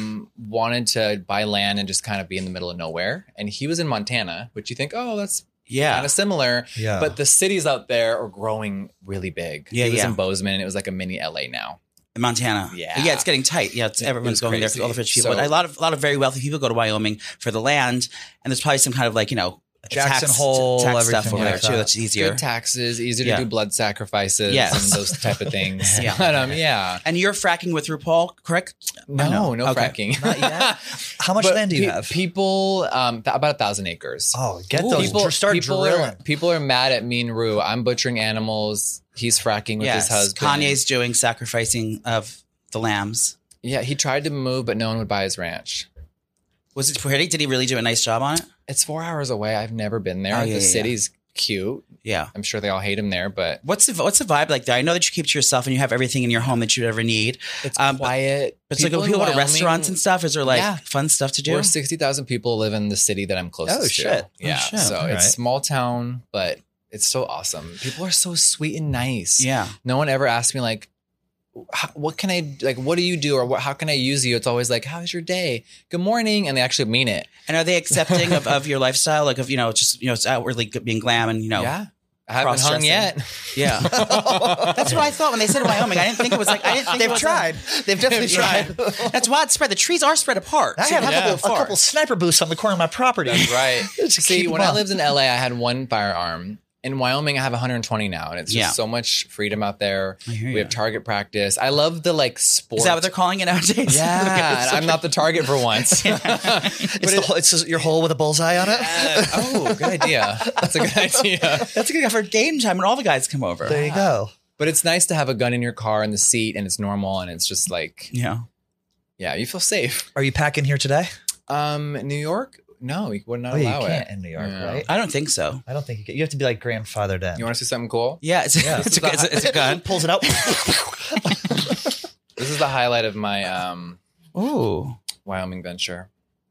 wanted to buy land and just kind of be in the middle of nowhere. And he was in Montana, which you think, oh, that's kind of similar. Yeah. But the cities out there are growing really big. Yeah, He was yeah. in Bozeman, and it was like a mini LA now. In Montana. Yeah. Yeah, it's getting tight. Yeah, everyone's going there crazy. because all the rich people. So- But a lot of very wealthy people go to Wyoming for the land, and there's probably some kind of like Jackson tax, Hole, tax stuff everything over there like too. that. That's easier. Good taxes, easier Yeah. to do blood sacrifices Yes. and those type of things. Yeah. But yeah. And you're fracking with RuPaul, correct? No Okay. fracking. Not yet. How much But land do you have? People, about 1,000 acres. Oh, get those. Start people drilling. People are mad at me and Rue. I'm butchering animals. He's fracking with his husband. Kanye's doing sacrificing of the lambs. Yeah, he tried to move, but no one would buy his ranch. Was it pretty? Did he really do a nice job on it? It's 4 hours away. I've never been there. Oh, yeah, The yeah, city's cute. Yeah. I'm sure they all hate him there, but What's the vibe like there? I know that you keep to yourself and you have everything in your home that you'd ever need. it's But quiet. it's like when in people go to Wyoming- restaurants and stuff. Is there like Yeah. fun stuff to do? Where 60,000 people live in the city that I'm closest Oh, to. shit. Yeah. Oh, shit. So All it's right. small town, but it's so awesome. People are so sweet and nice. Yeah. No one ever asked me like, what can I like? What do you do, or how can I use you? It's always like, "How's your day? Good morning," and they actually mean it. And are they accepting of your lifestyle? Like of just it's outwardly being glam and Yeah, I haven't hung cross-dressing. yet. Yeah. That's what I thought when they said Wyoming. I didn't think it was like They've tried. They've definitely tried. That's widespread. The trees are spread apart. I So have you a go far. couple sniper booths on the corner of my property. That's right. Just See, keep when them I up. lived in LA, I had one firearm. In Wyoming, I have 120 now, and it's just Yeah. so much freedom out there. I hear We ya. have target practice. I love the like sport. Is that what they're calling it nowadays? Yeah, and I'm not the target for once. It's just your hole with a bullseye on it. Oh, good idea. That's a good idea. That's a good for game time when all the guys come over. There you go. But it's nice to have a gun in your car in the seat, and it's normal, and it's just like, Yeah. yeah, you feel safe. Are you packing here today? New York? No, we would not You allow can't it. in New York, Yeah. right? I don't think so. I don't think you can. You have to be like grandfathered in. You want to see something cool? Yeah, it's a gun. Pulls it out. This is the highlight of my Ooh. Wyoming venture.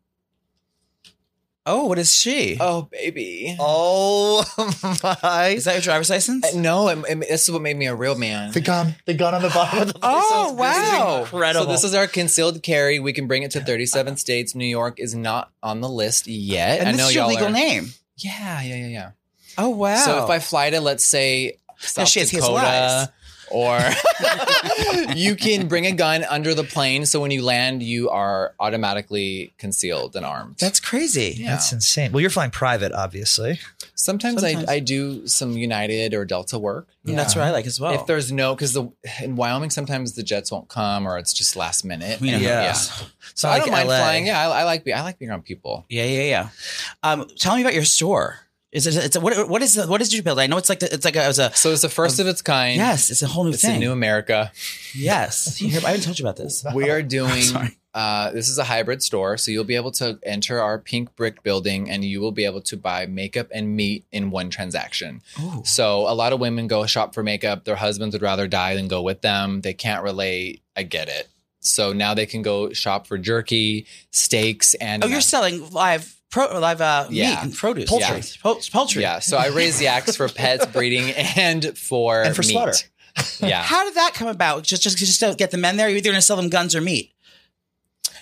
Oh, what is she? Oh, baby. Oh my! Is that your driver's license? No, this is what made me a real man. The gun on the bottom of the. Oh, wow. Incredible! So this is our concealed carry. We can bring it to 37 states. New York is not on the list yet. And I this know is your y'all legal are. name. Yeah. Oh, wow. So if I fly to, let's say, South she has his lies. Dakota, or you can bring a gun under the plane, so when you land, you are automatically concealed and armed. That's crazy. Yeah. That's insane. Well, you're flying private, obviously. Sometimes. I do some United or Delta work. And that's what I like as well. If there's because in Wyoming, sometimes the jets won't come or it's just last minute. You know, Yeah. So Not I don't like mind LA. flying. Yeah, I like being around people. Yeah. Tell me about your store. What did you build? I know it's like it was a So it's the first of its kind. yes, it's a whole new It's thing. a new America. Yes, I haven't told you about this. We are doing. Sorry. This is a hybrid store, so you'll be able to enter our pink brick building, and you will be able to buy makeup and meat in one transaction. Ooh. So a lot of women go shop for makeup. Their husbands would rather die than go with them. They can't relate. I get it. So now they can go shop for jerky, steaks, and Oh, you're selling live Yeah. meat and produce, Poultry. poultry. Yeah, so I raise yaks for pets, breeding, and for And for meat. slaughter. Yeah. How did that come about? Just to get the men there. You're either going to sell them guns or meat.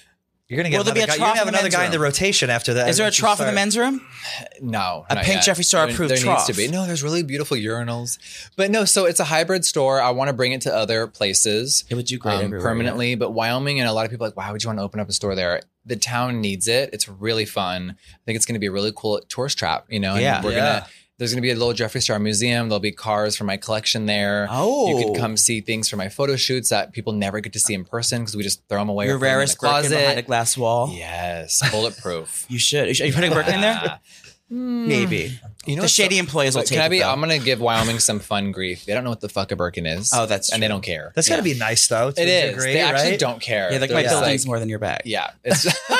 You're gonna get Will there be another a guy. You're trough gonna have in the another men's guy in the room? rotation after that. Is there a once you trough in the start. men's room? No, A not pink yet. Jeffree Star approved There trough. needs to be. No, there's really beautiful urinals, but no. So it's a hybrid store. I want to bring it to other places. It would do great everywhere, permanently. But Wyoming, and a lot of people are like, why would you want to open up a store there? The town needs it. It's really fun. I think it's going to be a really cool tourist trap. You know, and Yeah. There's going to be a little Jeffree Star museum. There'll be cars from my collection there. Oh. You could come see things from my photo shoots that people never get to see in person because we just throw them away. Your or put them in rarest the Birkin closet. behind a glass wall. Yes, bulletproof. You should. Are you putting a Birkin in there? Maybe. You know, The shady employees will take it, though. I'm gonna give Wyoming some fun grief. They don't know what the fuck a Birkin is. Oh, that's and they true. don't care. That's got to be nice though. To It a is. degree, They actually right? don't care. Yeah, like They're my just building's more than your bag. Yeah, it's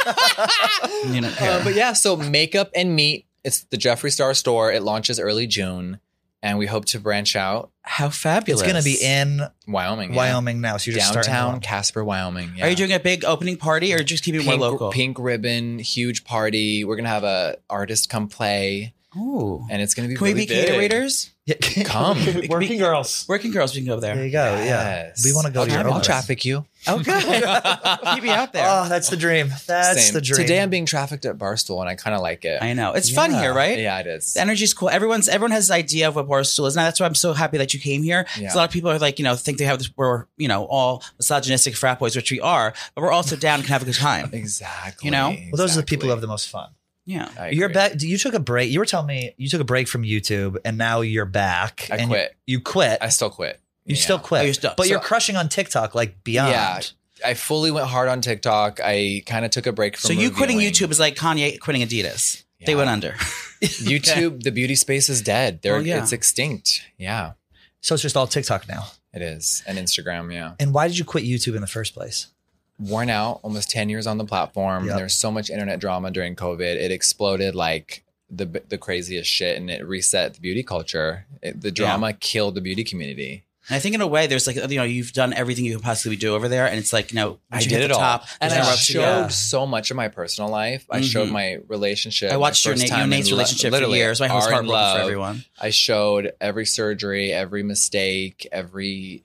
You don't care. but yeah. So makeup and meat. It's the Jeffree Star store. It launches early June, and we hope to branch out. How fabulous. It's gonna be in Wyoming. yeah. Wyoming now. So you're just starting Downtown to- Casper, Wyoming. Yeah. Are you doing a big opening party or just keeping it more local? Pink ribbon, huge party. We're gonna have a artist come play, Ooh. and it's gonna be. Can we really be big. caterators? Come. Working girls. Working girls, we can go there. There you go. Yeah, Yes. we want to go to your I'll own traffic you. Oh, good. Keep me out there. Oh, that's the dream. That's Same. the dream. Today I'm being trafficked at Barstool, and I kind of like it. I know. It's fun Yeah. here, right? Yeah, it is. The energy's cool. Everyone has an idea of what Barstool is. And that's why I'm so happy that you came here. 'Cause Yeah. a lot of people are like, think they have this, we're, all misogynistic frat boys, which we are, but we're also down and can have a good time. Exactly. You know? Well, those are the people who have the most fun. Yeah. I You're agree. back. You took a break. You were telling me you took a break from YouTube, and now you're back. I and quit. You quit. I still quit. You Yeah. still quit. Oh, you're still- but so- you're crushing on TikTok like beyond. Yeah. I fully went hard on TikTok. I kind of took a break from So you quitting reviewing. YouTube is like Kanye quitting Adidas. They Yeah. went under. YouTube, the beauty space is dead. It's extinct. Yeah, So it's just all TikTok now. it is. And Instagram, yeah. And why did you quit YouTube in the first place? Worn out, almost 10 years on the platform. Yep. There's so much internet drama during COVID. It exploded like the craziest shit, and it reset the beauty culture. The drama killed the beauty community. And I think in a way, there's like, you've done everything you can possibly do over there. And it's like, I once you did hit it the all. top, And there's I nowhere else to go. showed so much of my personal life. I showed Mhm. my relationship. I watched my your first you and time Nate's in lo- relationship for literally years. My heart's are in heartbroken for love. everyone. I showed every surgery, every mistake, every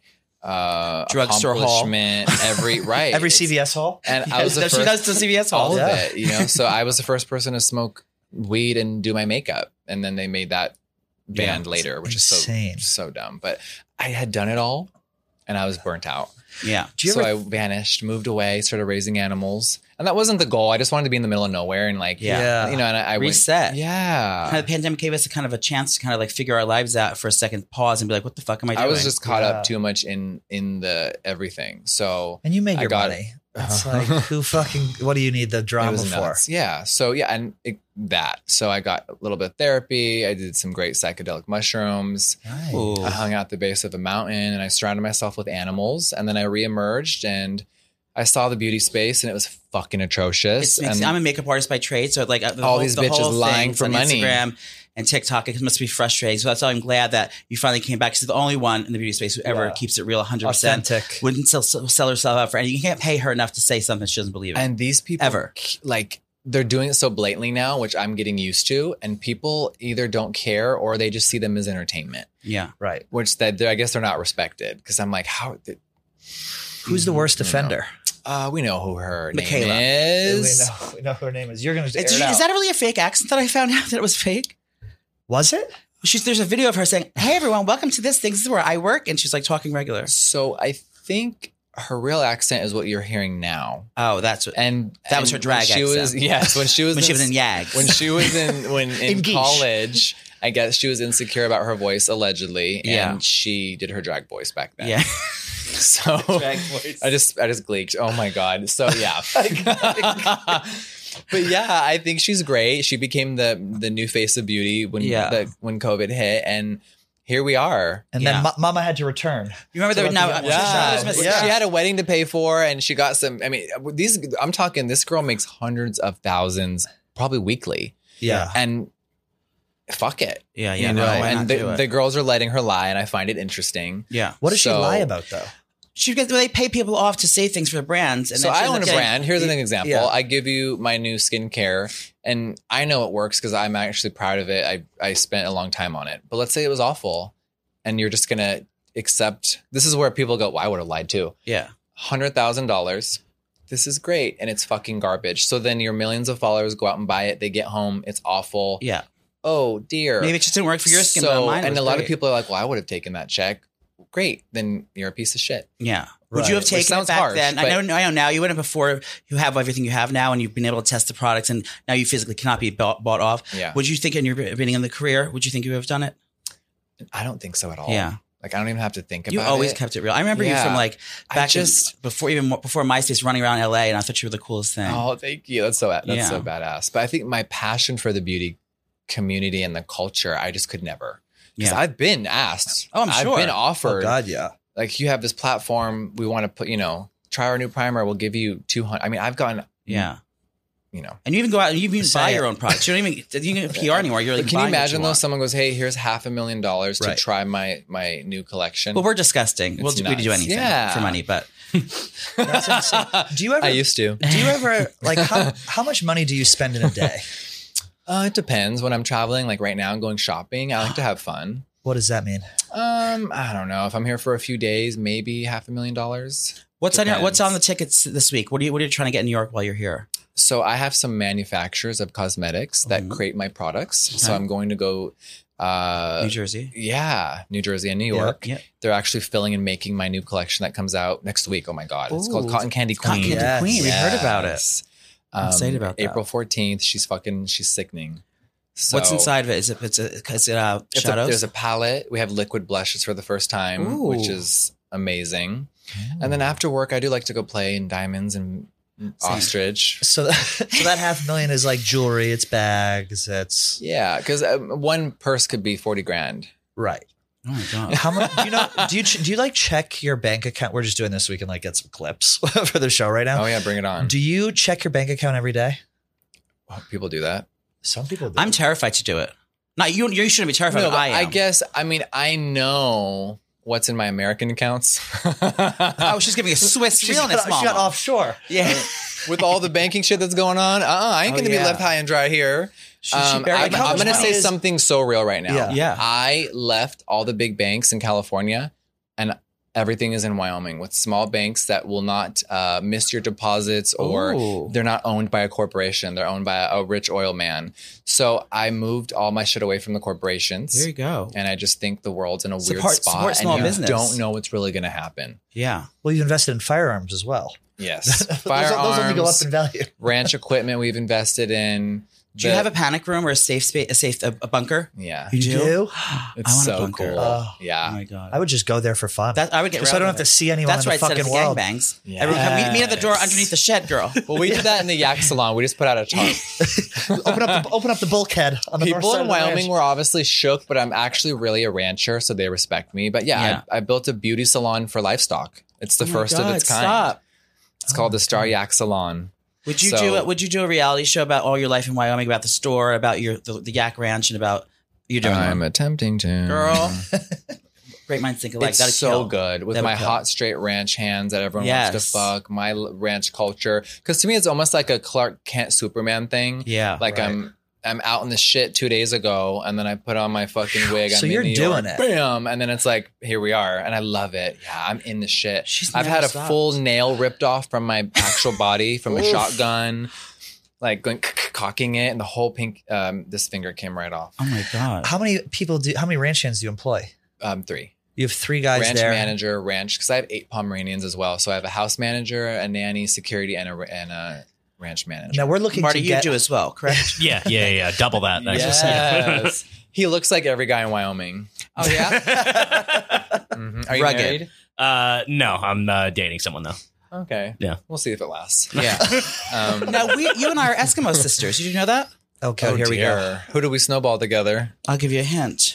Drugstore haul. accomplishment, right. Every It's- CVS haul. And I was the She first, does the CVS all haul. of it, So I was the first person to smoke weed and do my makeup, and then they made that banned later, which insane. is so dumb. But I had done it all, and I was burnt out. Yeah. So I vanished, moved away, started raising animals, and that wasn't the goal. I just wanted to be in the middle of nowhere and and I reset. Went, yeah. Kind of the pandemic gave us a kind of a chance to kind of like figure our lives out for a second, pause and be like, what the fuck am I doing? I was just caught up too much in the everything. So And you made I your got- money. It's like, who fucking, what do you need the it drama was for? nuts. Yeah. So So I got a little bit of therapy. I did some great psychedelic mushrooms. Nice. Ooh. I hung out at the base of a mountain, and I surrounded myself with animals. And then I reemerged, and I saw the beauty space, and it was fucking atrocious. And I'm a makeup artist by trade, so like all these bitches whole lying thing's for on money. Instagram and TikTok, it must be frustrating. So that's why I'm glad that you finally came back. She's the only one in the beauty space who ever keeps it real, 100%. Authentic. Wouldn't sell herself out for anything. You can't pay her enough to say something she doesn't believe in. And these people, Ever. they're doing it so blatantly now, which I'm getting used to. And people either don't care or they just see them as entertainment. Yeah. Right. Which I guess they're not respected, because I'm like, how? Who's the worst offender? We know who her Michaela. name is. We know who her name is. You're going to Is that really a fake accent that I found out that it was fake? Was it? There's a video of her saying, "Hey everyone, welcome to this thing. This is where I work," and she's like talking regular. So I think her real accent is what you're hearing now. Oh, that's what. And That was her drag when she was, accent. yes, when she was When she was in Yags. When she was in In Geesh. college, I guess she was insecure about her voice allegedly, Yeah. and she did her drag voice back then. Yeah. So Drag voice. I just gleeked. Oh my god. So yeah. But yeah, I think she's great. She became the new face of beauty when COVID hit, and here we are. And then Mama had to return. You remember She had a wedding to pay for, and she got some. I mean, I'm talking. This girl makes hundreds of thousands, probably weekly. Yeah, and fuck it. Yeah, you know. And the girls are letting her lie, and I find it interesting. Yeah. What does she lie about though? They pay people off to say things for the brands. And So then she I ends own up a getting- brand. Here's an example. Yeah. I give you my new skincare, and I know it works because I'm actually proud of it. I spent a long time on it. But let's say it was awful, and you're just gonna accept. This is where people go, well, I would have lied too. Yeah. $100,000. this is great, and it's fucking garbage. So then your millions of followers go out and buy it. They get home, it's awful. Yeah. Oh dear. Maybe it just didn't work for your skin, but mine and was a lot of great. people are like, well, I would have taken that check. Great. Then you're a piece of shit. Yeah. Would Right. you have Which taken it sounds back harsh, then? but- I know now. You wouldn't before you have everything you have now, and you've been able to test the products, and now you physically cannot be bought off. Yeah. Would you think in your beginning of the career, would you think you would have done it? I don't think so at all. Yeah. Like I don't even have to think about it. You always kept it real. I remember you from like I back just- before MySpace, running around LA, and I thought you were the coolest thing. Oh, thank you. That's so Yeah. badass. But I think my passion for the beauty community and the culture, I just could never. Because Yeah. I've been asked. Oh, I'm sure. I've been offered. Oh God, yeah. Like you have this platform. We want to put, try our new primer. We'll give you 200. I mean, I've gotten, Yeah. you know. And you even go out and you even Say buy it. your own products. You don't even you can PR anymore. You're like, But can you buying what imagine though? want. Someone goes, "Hey, here's $500,000 to Right. try my new collection." Well, we're disgusting. We'll It's do nuts. anything Yeah. for money, but That's insane. Do you ever? I used to. Do you ever like how much money do you spend in a day? It depends. When I'm traveling, like right now, I'm going shopping. I like to have fun. What does that mean? I don't know. If I'm here for a few days, maybe $500,000. what's Depends. on the tickets this week? What are you trying to get in New York while you're here? So I have some manufacturers of cosmetics that create my products. So I'm going to go New Jersey. Yeah, New Jersey and New York. Yeah. They're actually filling and making my new collection that comes out next week. Oh my God. It's called Ooh. Cotton Candy Cotton Queen. Candy Queen. We heard about it. Yes. I'm excited about that. April 14th. She's sickening. So What's inside of it? Is it shadows? there's a palette. We have liquid blushes for the first time, Ooh. which is amazing. And then after work, I do like to go play in diamonds and ostrich. So that $500,000 is like jewelry. It's bags. It's Yeah, because one purse could be $40,000. right. Oh my god. How much? Do you like check your bank account? We're just doing this so we can like get some clips for the show right now. Oh yeah, bring it on. Do you check your bank account every day? People do that. Some people do. I'm terrified to do it. Not you. You shouldn't be terrified. No, but but I am. I guess. I mean, I know what's in my American accounts. Oh, she's giving a Swiss realness, she mama. got offshore. Yeah. With all the banking shit that's going on, I ain't Oh, gonna be yeah. left high and dry here. She buried how I'm much gonna money say is- something so real right now. Yeah. Yeah. I left all the big banks in California, and everything is in Wyoming with small banks that will not miss your deposits, or Ooh. they're not owned by a corporation. They're owned by a rich oil man. So I moved all my shit away from the corporations. There you go. And I just think the world's in a weird Support spot, small and you business. don't know what's really going to happen. Yeah. Well, you invested in firearms as well. Yes, Those firearms, only go up in value. ranch equipment we've invested in. Do you have a panic room or a safe space, a bunker? Yeah, You do? it's I want a so bunker. cool. Oh. Yeah, Oh my god. I would just go there for fun. I would get. so I don't rid have of to it. see anyone That's in right. the Instead fucking of world. gangbangs. Yes. Everyone come meet at the door underneath the shed, girl. Well, we did that in the yak salon. We just put out a tarp. open up the bulkhead on the north People side in of the ranch. Wyoming were obviously shook, but I'm actually really a rancher, so they respect me. But yeah. I built a beauty salon for livestock. It's the Oh my first of God, its kind. Stop. It's called the Star Yak Salon. Would you So- Would you do a reality show about all your life in Wyoming, about the store, about the Yak Ranch, and about you're doing I'm one. attempting to. Girl. Great minds think alike. It's That'd so kill. good with That would my kill. hot straight ranch hands that everyone wants Yes. to fuck. My ranch culture, because to me it's almost like a Clark Kent Superman thing. Yeah. Like Right. I'm out in the shit 2 days ago, and then I put on my fucking wig. So I'm in you're New doing York, it. bam, and then it's like here we are, and I love it. Yeah, I'm in the shit. She's I've never had a stopped. full nail ripped off from my actual body from a shotgun, like going cocking it, and the whole pink this finger came right off. Oh my god. How many ranch hands do you employ? 3. You have 3 guys Ranch there. manager, ranch, because I have 8 Pomeranians as well. So I have a house manager, a nanny, security, and a ranch manager. Now we're looking Marty, to you get. do as well, correct? Yeah. Double that. Yes. He looks like every guy in Wyoming. Oh yeah. Mhm. Are you Rugged. married? No, I'm dating someone though. Okay. Yeah. We'll see if it lasts. Yeah. Now you and I are Eskimo sisters. Did you know that? Okay, here we go. dear. Who do we snowball together? I'll give you a hint.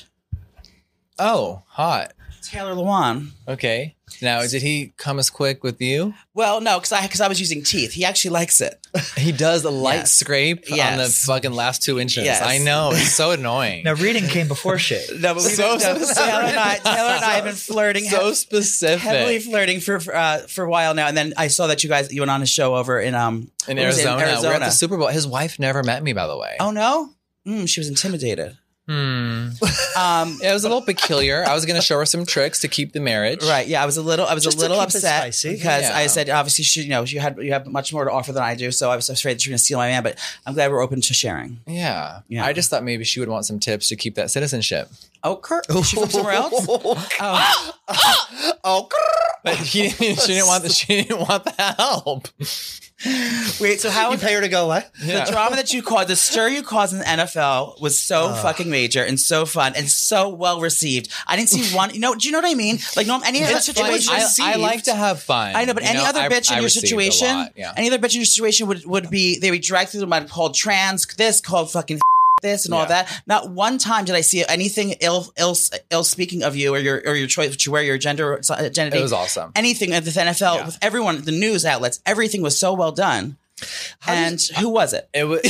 Oh, hot. Taylor Lewan. Okay. Now, did he come as quick with you? Well, no, because I was using teeth. He actually likes it. He does a light Yes. scrape on the Yes. fucking last 2 inches. Yes. I know. It's so annoying. Now reading came before shave. No, but So Taylor and I have been flirting. so specific. Heavily flirting for a while now, and then I saw that you went on a show over in in where was it? Arizona. We're at the Super Bowl. His wife never met me, by the way. Oh no, she was intimidated. It was a little peculiar. I was going to show her some tricks to keep the marriage. Right. Yeah. I was a little upset because Yeah. I said, obviously, you have much more to offer than I do. So I was afraid that you're going to steal my man, but I'm glad we're open to sharing. Yeah. I just thought maybe she would want some tips to keep that citizenship. Oh, Kurt. Is she from somewhere else? But she didn't want the help. Wait, so how You pay her to go away? the drama that you caused, the stir you caused in the NFL was so fucking major and so fun and so well received. I didn't see one. Do you know what I mean? Like, no, any other situation. I like to have fun. I know, but any other bitch in your received a situation, lot, yeah. any other bitch in your situation would be they would drag through the mud called trans this, called fucking this and all that. Not one time did I see anything ill speaking of you or your choice to wear your gender identity. It was awesome. Anything at the NFL with everyone, the news outlets, everything was so well done. Who was it? It was.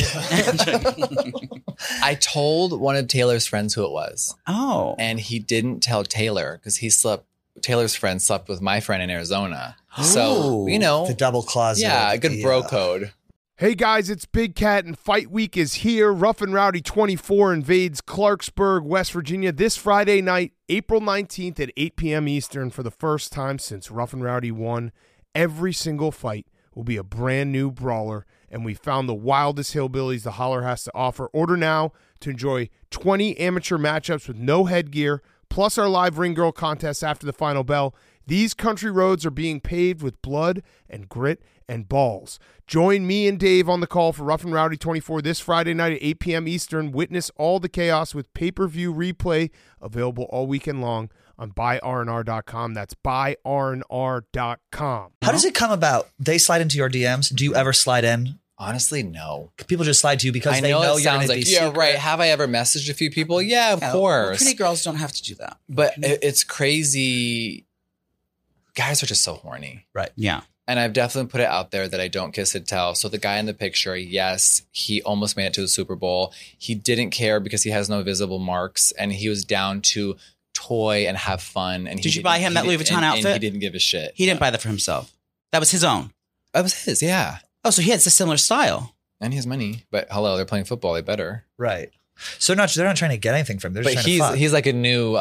I told one of Taylor's friends who it was. Oh, and he didn't tell Taylor because Taylor's friend slept with my friend in Arizona. So the double closet. Yeah, a good bro code. Hey guys, it's Big Cat and Fight Week is here. Rough and Rowdy 24 invades Clarksburg, West Virginia this Friday night, April 19th at 8 p.m. Eastern. For the first time since Rough and Rowdy won, every single fight will be a brand new brawler, and we found the wildest hillbillies the Holler has to offer. Order now to enjoy 20 amateur matchups with no headgear, plus our live ring girl contest after the final bell. These country roads are being paved with blood and grit and balls. Join me and Dave on the call for Rough and Rowdy 24 this Friday night at 8 p.m. Eastern. Witness all the chaos with pay-per-view replay available all weekend long on buyrnr.com. That's buyrnr.com. How does it come about? They slide into your DMs. Do you ever slide in? Honestly, no. People just slide to you because I they know it you're sounds going like, to be yeah, secret. right. Have I ever messaged a few people? Yeah, of course. Pretty girls don't have to do that. But it's crazy. Guys are just so horny. Right. Yeah. And I've definitely put it out there that I don't kiss and tell. So the guy in the picture, yes, he almost made it to the Super Bowl. He didn't care because he has no visible marks, and he was down to toy and have fun. And Did you buy him that Louis Vuitton outfit? And he didn't give a shit. He didn't buy that for himself. That was his own. That was his, yeah. Oh, so he has a similar style. And he has money. But hello, they're playing football. They better. Right. So they're not trying to get anything from him. They're just But trying to fuck. he's like a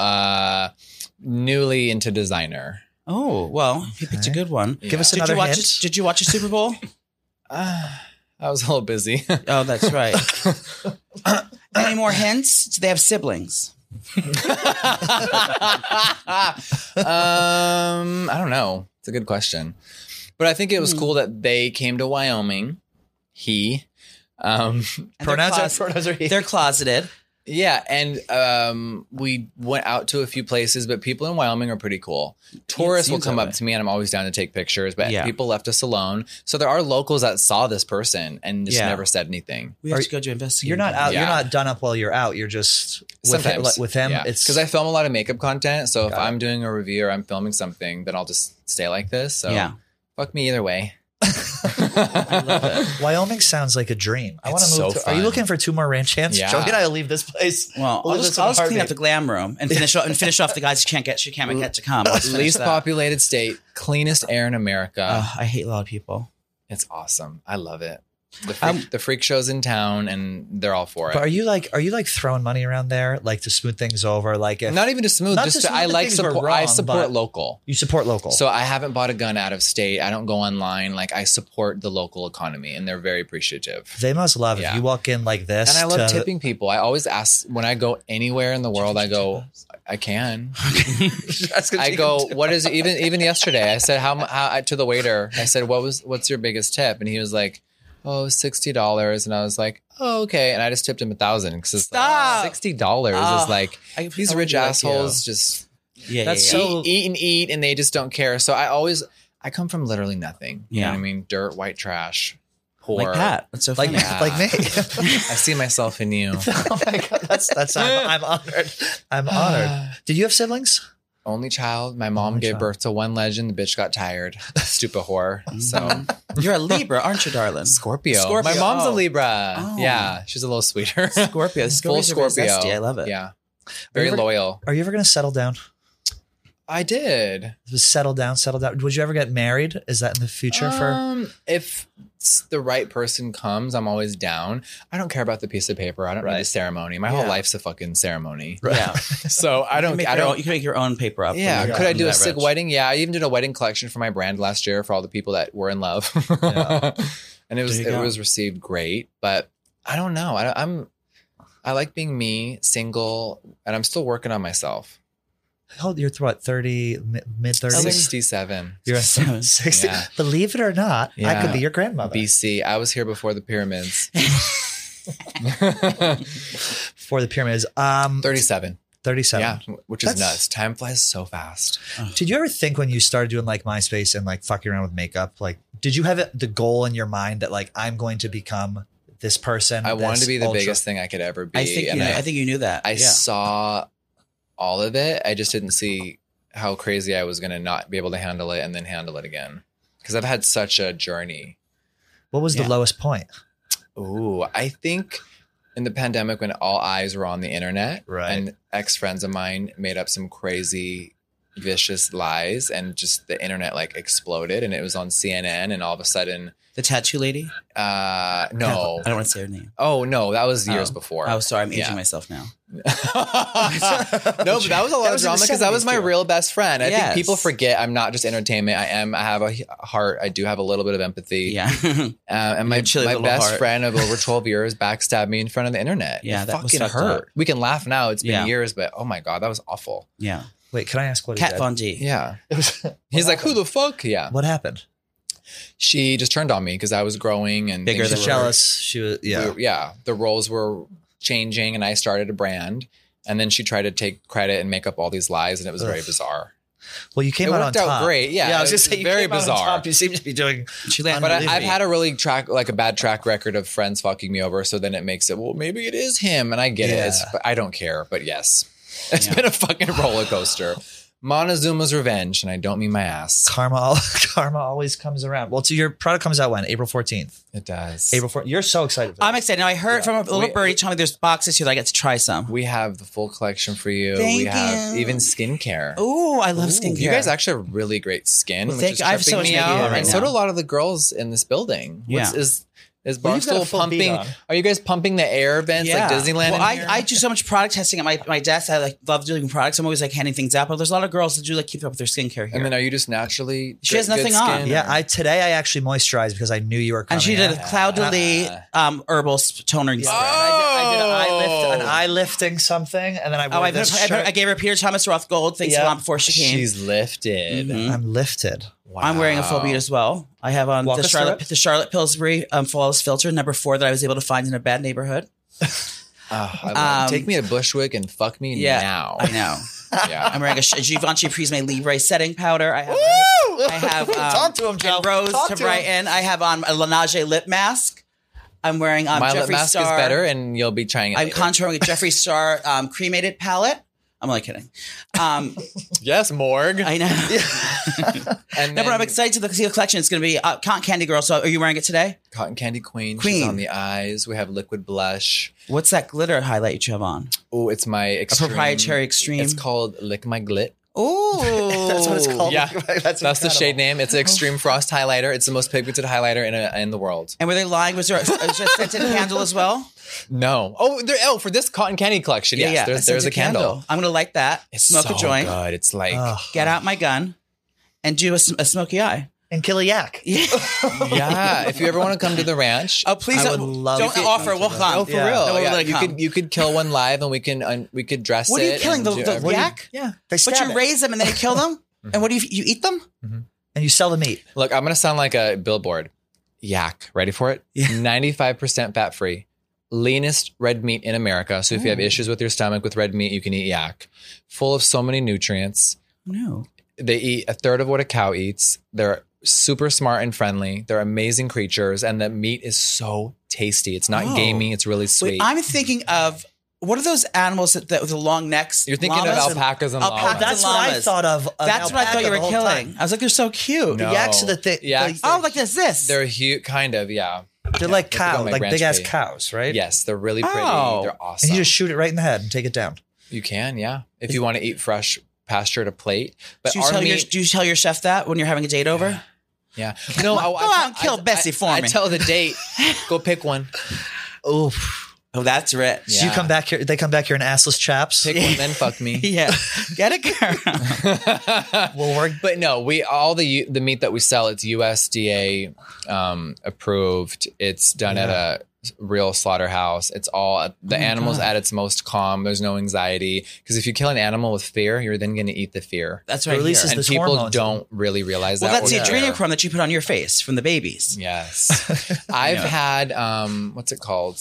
newly into designer. Oh, well, he picked a good one. Give us another hint. Did you watch a Super Bowl? I was a little busy. Oh, that's right. Any more hints? Do they have siblings? I don't know. It's a good question. But I think it was cool that they came to Wyoming. Pronouns are he. They're closeted. Yeah, and we went out to a few places, but people in Wyoming are pretty cool. Tourists will come up to me, and I'm always down to take pictures, but people left us alone. So there are locals that saw this person and just never said anything. We have to go to investigate. You're not out. You're not done up while you're out. You're just with him. It's because I film a lot of makeup content. So if I'm doing a review or I'm filming something, then I'll just stay like this. So fuck me either way. I love it. Wyoming sounds like a dream. I want to move. So Are you looking for 2 more ranch hands? Yeah. Joey and I will leave this place. Well, I'll just clean up the glam room and finish off the guys who can't get to come. Least populated state, cleanest air in America. I hate a lot of people. It's awesome. I love it. The freak show's in town, and they're all for it. But are you like throwing money around there, like to smooth things over? Like not even to smooth. Just I like support. I support local. You support local. So I haven't bought a gun out of state. I don't go online. Like I support the local economy, and they're very appreciative. They must love if you walk in like this. And I love tipping people. I always ask when I go anywhere in the world. I go, I can. I go, what is it? Even yesterday, I said how to the waiter. I said, what's your biggest tip? And he was like, oh, $60. And I was like, oh, okay. And I just tipped him $1,000 because like, $60 is like these rich assholes just eat and they just don't care. So I come from literally nothing. You know what I mean? Dirt, white trash, poor. Like that. That's so funny. Like me. I see myself in you. Oh my God. That's I'm honored. I'm honored. Did you have siblings? Only child. My mom gave birth to one legend. The bitch got tired. Stupid whore. So you're a Libra, aren't you, darling? Scorpio. My mom's a Libra. Oh. Yeah, she's a little sweeter. Scorpio. Full Scorpio. I love it. Yeah, very loyal. Are you ever going to settle down? I did. Just settle down. Would you ever get married? Is that in the future if the right person comes, I'm always down. I don't care about the piece of paper. I don't need the ceremony. My whole life's a fucking ceremony. Right. Yeah. So I don't. You can make your own paper up. Yeah. Could I do a sick wedding? Yeah. I even did a wedding collection for my brand last year for all the people that were in love, and it was received great. But I don't know. I like being me, single, and I'm still working on myself. You're what, 30, mid 30s? 67. You're 60. Yeah. Believe it or not, I could be your grandmother. BC. I was here before the pyramids. Before the pyramids. 37. 37. Yeah, which is nuts. Time flies so fast. Did you ever think when you started doing like MySpace and like fucking around with makeup, like, did you have the goal in your mind that like, I'm going to become this person? I wanted to be the biggest thing I could ever be. I think you knew that. I saw all of it. I just didn't see how crazy I was going to not be able to handle it and then handle it again. Because I've had such a journey. What was the lowest point? Ooh, I think in the pandemic when all eyes were on the internet, and ex-friends of mine made up some crazy, vicious lies, and just the internet like exploded, and it was on CNN, and all of a sudden... The tattoo lady? No. I don't want to say her name. Oh, no. That was years before. Oh, sorry. I'm aging myself now. No, but that was a lot of drama because that was my real best friend. I think people forget I'm not just entertainment. I have a heart. I do have a little bit of empathy. Yeah. And my best friend of over 12 years backstabbed me in front of the internet. Yeah, it that fucking was hurt. up. We can laugh now. It's been years, but oh my God, that was awful. Yeah. Wait, can I ask what Kat he did? Von D. Yeah. He's like, who the fuck? Yeah. What happened? She just turned on me because I was growing and bigger than jealous. She was, the roles were changing, and I started a brand, and then she tried to take credit and make up all these lies, and it was very bizarre. Well, you came out on top. It worked out great. Yeah, I was just saying, very bizarre. You seem to be doing. But I've had a really a bad track record of friends fucking me over, so then it makes it. Well, maybe it is him, and I get it. But I don't care. But yes, it's been a fucking roller coaster. Montezuma's revenge, and I don't mean my ass. Karma always comes around. Well, your product comes out when? April 14th. It does. April 14th. You're so excited. I'm excited. Now, I heard from a little birdie telling me there's boxes here that I get to try some. We have the full collection for you. Thank we have you. even skincare. Ooh, I love skincare. You guys actually have really great skin, Well, which is I have so much tripping me makeup out. right And now. so do a lot of the girls in this building. Yeah. Is Well, you've got a Barstool full beat pumping? on. Are you guys pumping the air vents like Disneyland? Well, in here? I do so much product testing at my desk. I love doing products. I'm always handing things out. But there's a lot of girls that do keep up with their skincare here. And then are you just naturally? She has nothing on. Yeah, today I actually moisturized because I knew you were coming. And she did in. a Cloud de Lis herbal toner spray. I did an eye lifting something, and then I wore this shirt. I gave her Peter Thomas Roth Gold things long before she came. She's lifted. I'm lifted. Wow. I'm wearing a full beat as well. I have on Walk the us through Charlotte Pillsbury Flawless Filter number 4 that I was able to find in a bad neighborhood. Take me to Bushwick and fuck me now. I know. Yeah. I'm wearing a Givenchy Prisme Libre setting powder. I have Talk to him, Joe. Rose Talk to to brighten. I have on a Laneige lip mask. I'm wearing My Jeffree lip mask Star. is better, and you'll be trying it. I'm later. contouring with Jeffree Star cremated palette. I'm only kidding. Yes, Morg. I know. And No, but I'm excited to see the collection. It's going to be Cotton Candy Girl. So are you wearing it today? Cotton Candy Queen. She's on the eyes. We have liquid blush. What's that glitter highlight you have on? Oh, it's my extreme. proprietary extreme. It's called Lick My Glit. Oh, That's what it's called. Yeah, that's the incredible. shade name. It's an extreme frost highlighter. It's the most pigmented highlighter in the world. And were they lying? Was there a scented candle as well? No. For this cotton candy collection, yes, there's a candle. I'm going to light that. It's smoke so a joint. good. It's like Get out my gun and do a smoky eye. And kill a yak. yeah. If you ever want to come to the ranch, Oh, please I would love don't to offer. come We'll to come. oh for real, No, we'll yeah. let it come. You could kill one live, and we could dress it. What are you killing? and The yak? Yeah, they But stab you it. raise them and then you kill them? And what do you eat them? and you sell the meat. Look, I'm gonna sound like a billboard. Yak, ready for it? 95% fat free. Leanest red meat in America. So if you have issues with your stomach with red meat, you can eat yak. Full of so many nutrients. No. They eat a third of what a cow eats. They're super smart and friendly. They're amazing creatures, and the meat is so tasty. It's not gamey. It's really sweet. Wait, I'm thinking of what are those animals with the long necks? You're thinking of Llamas? alpacas and Alpacas llamas. That's what I llamas. thought of. That's what I thought you were the whole killing. time. I was like, they're so cute. No. The yaks are the thing. Yaks Oh, like this. They're huge, kind of, yeah. They're like Look at cows, my like ranch big ass page. cows, right? Yes, they're really pretty. Oh. They're awesome. And you just shoot it right in the head and take it down. You can, yeah. If you want to eat fresh pastured a plate. But Do you tell your chef that when you're having a date over? Yeah. No, Go out and kill Bessie for me. I tell the date, go pick one. Oof. Oh, that's rich. So you come back here. They come back here in assless chaps. Pick one, then fuck me. Yeah, get it, girl. We'll work. But no, all the meat that we sell, it's USDA approved. It's done at a real slaughterhouse. It's all the animal's at its most calm. There's no anxiety, because if you kill an animal with fear, you're then going to eat the fear. That's right. It releases And this people hormones. don't really realize Well, that. that's the adrenochrome that you put on your face from the babies. Yes. I've had what's it called?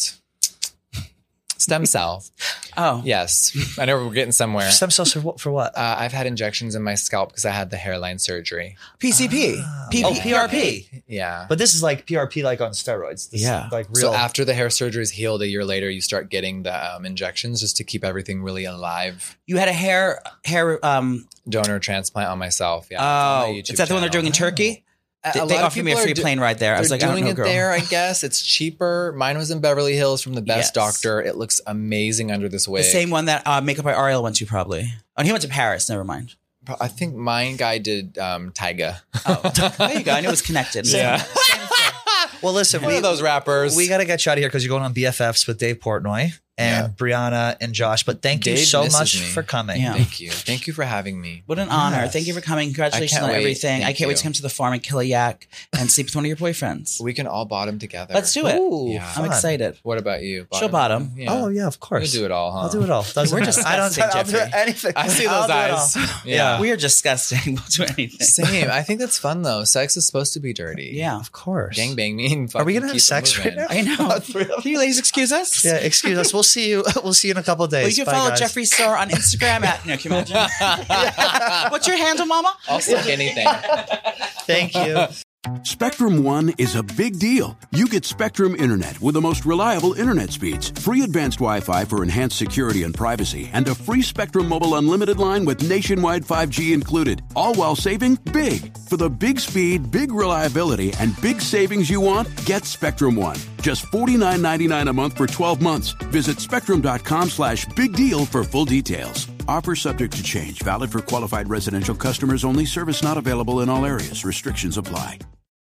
Stem cell. Oh. Yes. I know we're getting somewhere. Stem cells for what? I've had injections in my scalp because I had the hairline surgery. PCP. PRP. Yeah. But this is like PRP, like on steroids. This is like real. So after the hair surgery is healed, a year later, you start getting the injections just to keep everything really alive. You had a hair donor transplant on myself. Yeah. Oh, is that the one they're doing in Turkey? They offered me a free plane ride there. I was like, I don't know, girl. There, I guess. It's cheaper. Mine was in Beverly Hills from the best doctor. It looks amazing under this wig. The same one that Makeup by Ariel went to, probably. Oh, and he went to Paris. Never mind. I think mine guy did Tyga. Oh, there you go. I knew it was connected. Yeah. Well, listen, one of those rappers. We got to get you out of here because you're going on BFFs with Dave Portnoy and Brianna and Josh. But thank you so much for coming. Yeah. Thank you. Thank you for having me. What an honor. Thank you for coming. Congratulations on everything. I can't wait to come to the farm and kill a yak and sleep with one of your boyfriends. We can all bottom together. Let's do it. Ooh, I'm excited. What about you? She'll bottom. Yeah. Oh, yeah, of course. We'll do it all, huh? I'll do it all. We're disgusting, I'll do Jeffrey. anything. I see those eyes. Yeah. We are disgusting. We'll do anything. Same. I think that's fun, though. Sex is supposed to be dirty. Yeah. Of course. Gang bang me. Are we going to have sex right now? I know. Can you ladies excuse us? Yeah, excuse us. We'll see you. We'll see you in a couple of days. Well, you can Bye, follow guys. Jeffree Star on Instagram at, can you imagine? What's your handle, mama? I'll suck anything. Thank you. Spectrum One is a big deal. You get Spectrum Internet with the most reliable internet speeds, free advanced Wi-Fi for enhanced security and privacy, and a free Spectrum Mobile Unlimited line with nationwide 5G included, all while saving big. For the big speed, big reliability, and big savings you want, get Spectrum One. Just $49.99 a month for 12 months. Visit spectrum.com/big deal for full details. Offer subject to change. Valid for qualified residential customers only. Service not available in all areas. Restrictions apply.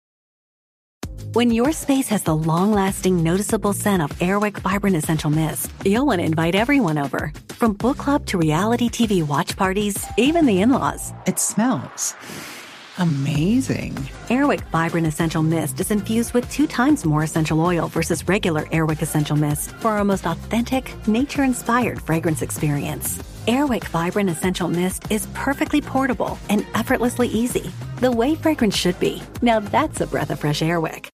When your space has the long-lasting, noticeable scent of Airwick Vibrant Essential Mist, you'll want to invite everyone over. From book club to reality TV watch parties, even the in-laws. It smells amazing. Airwick Vibrant Essential Mist is infused with 2 times more essential oil versus regular Airwick Essential Mist for our most authentic, nature-inspired fragrance experience. Airwick Vibrant Essential Mist is perfectly portable and effortlessly easy. The way fragrance should be. Now that's a breath of fresh Airwick.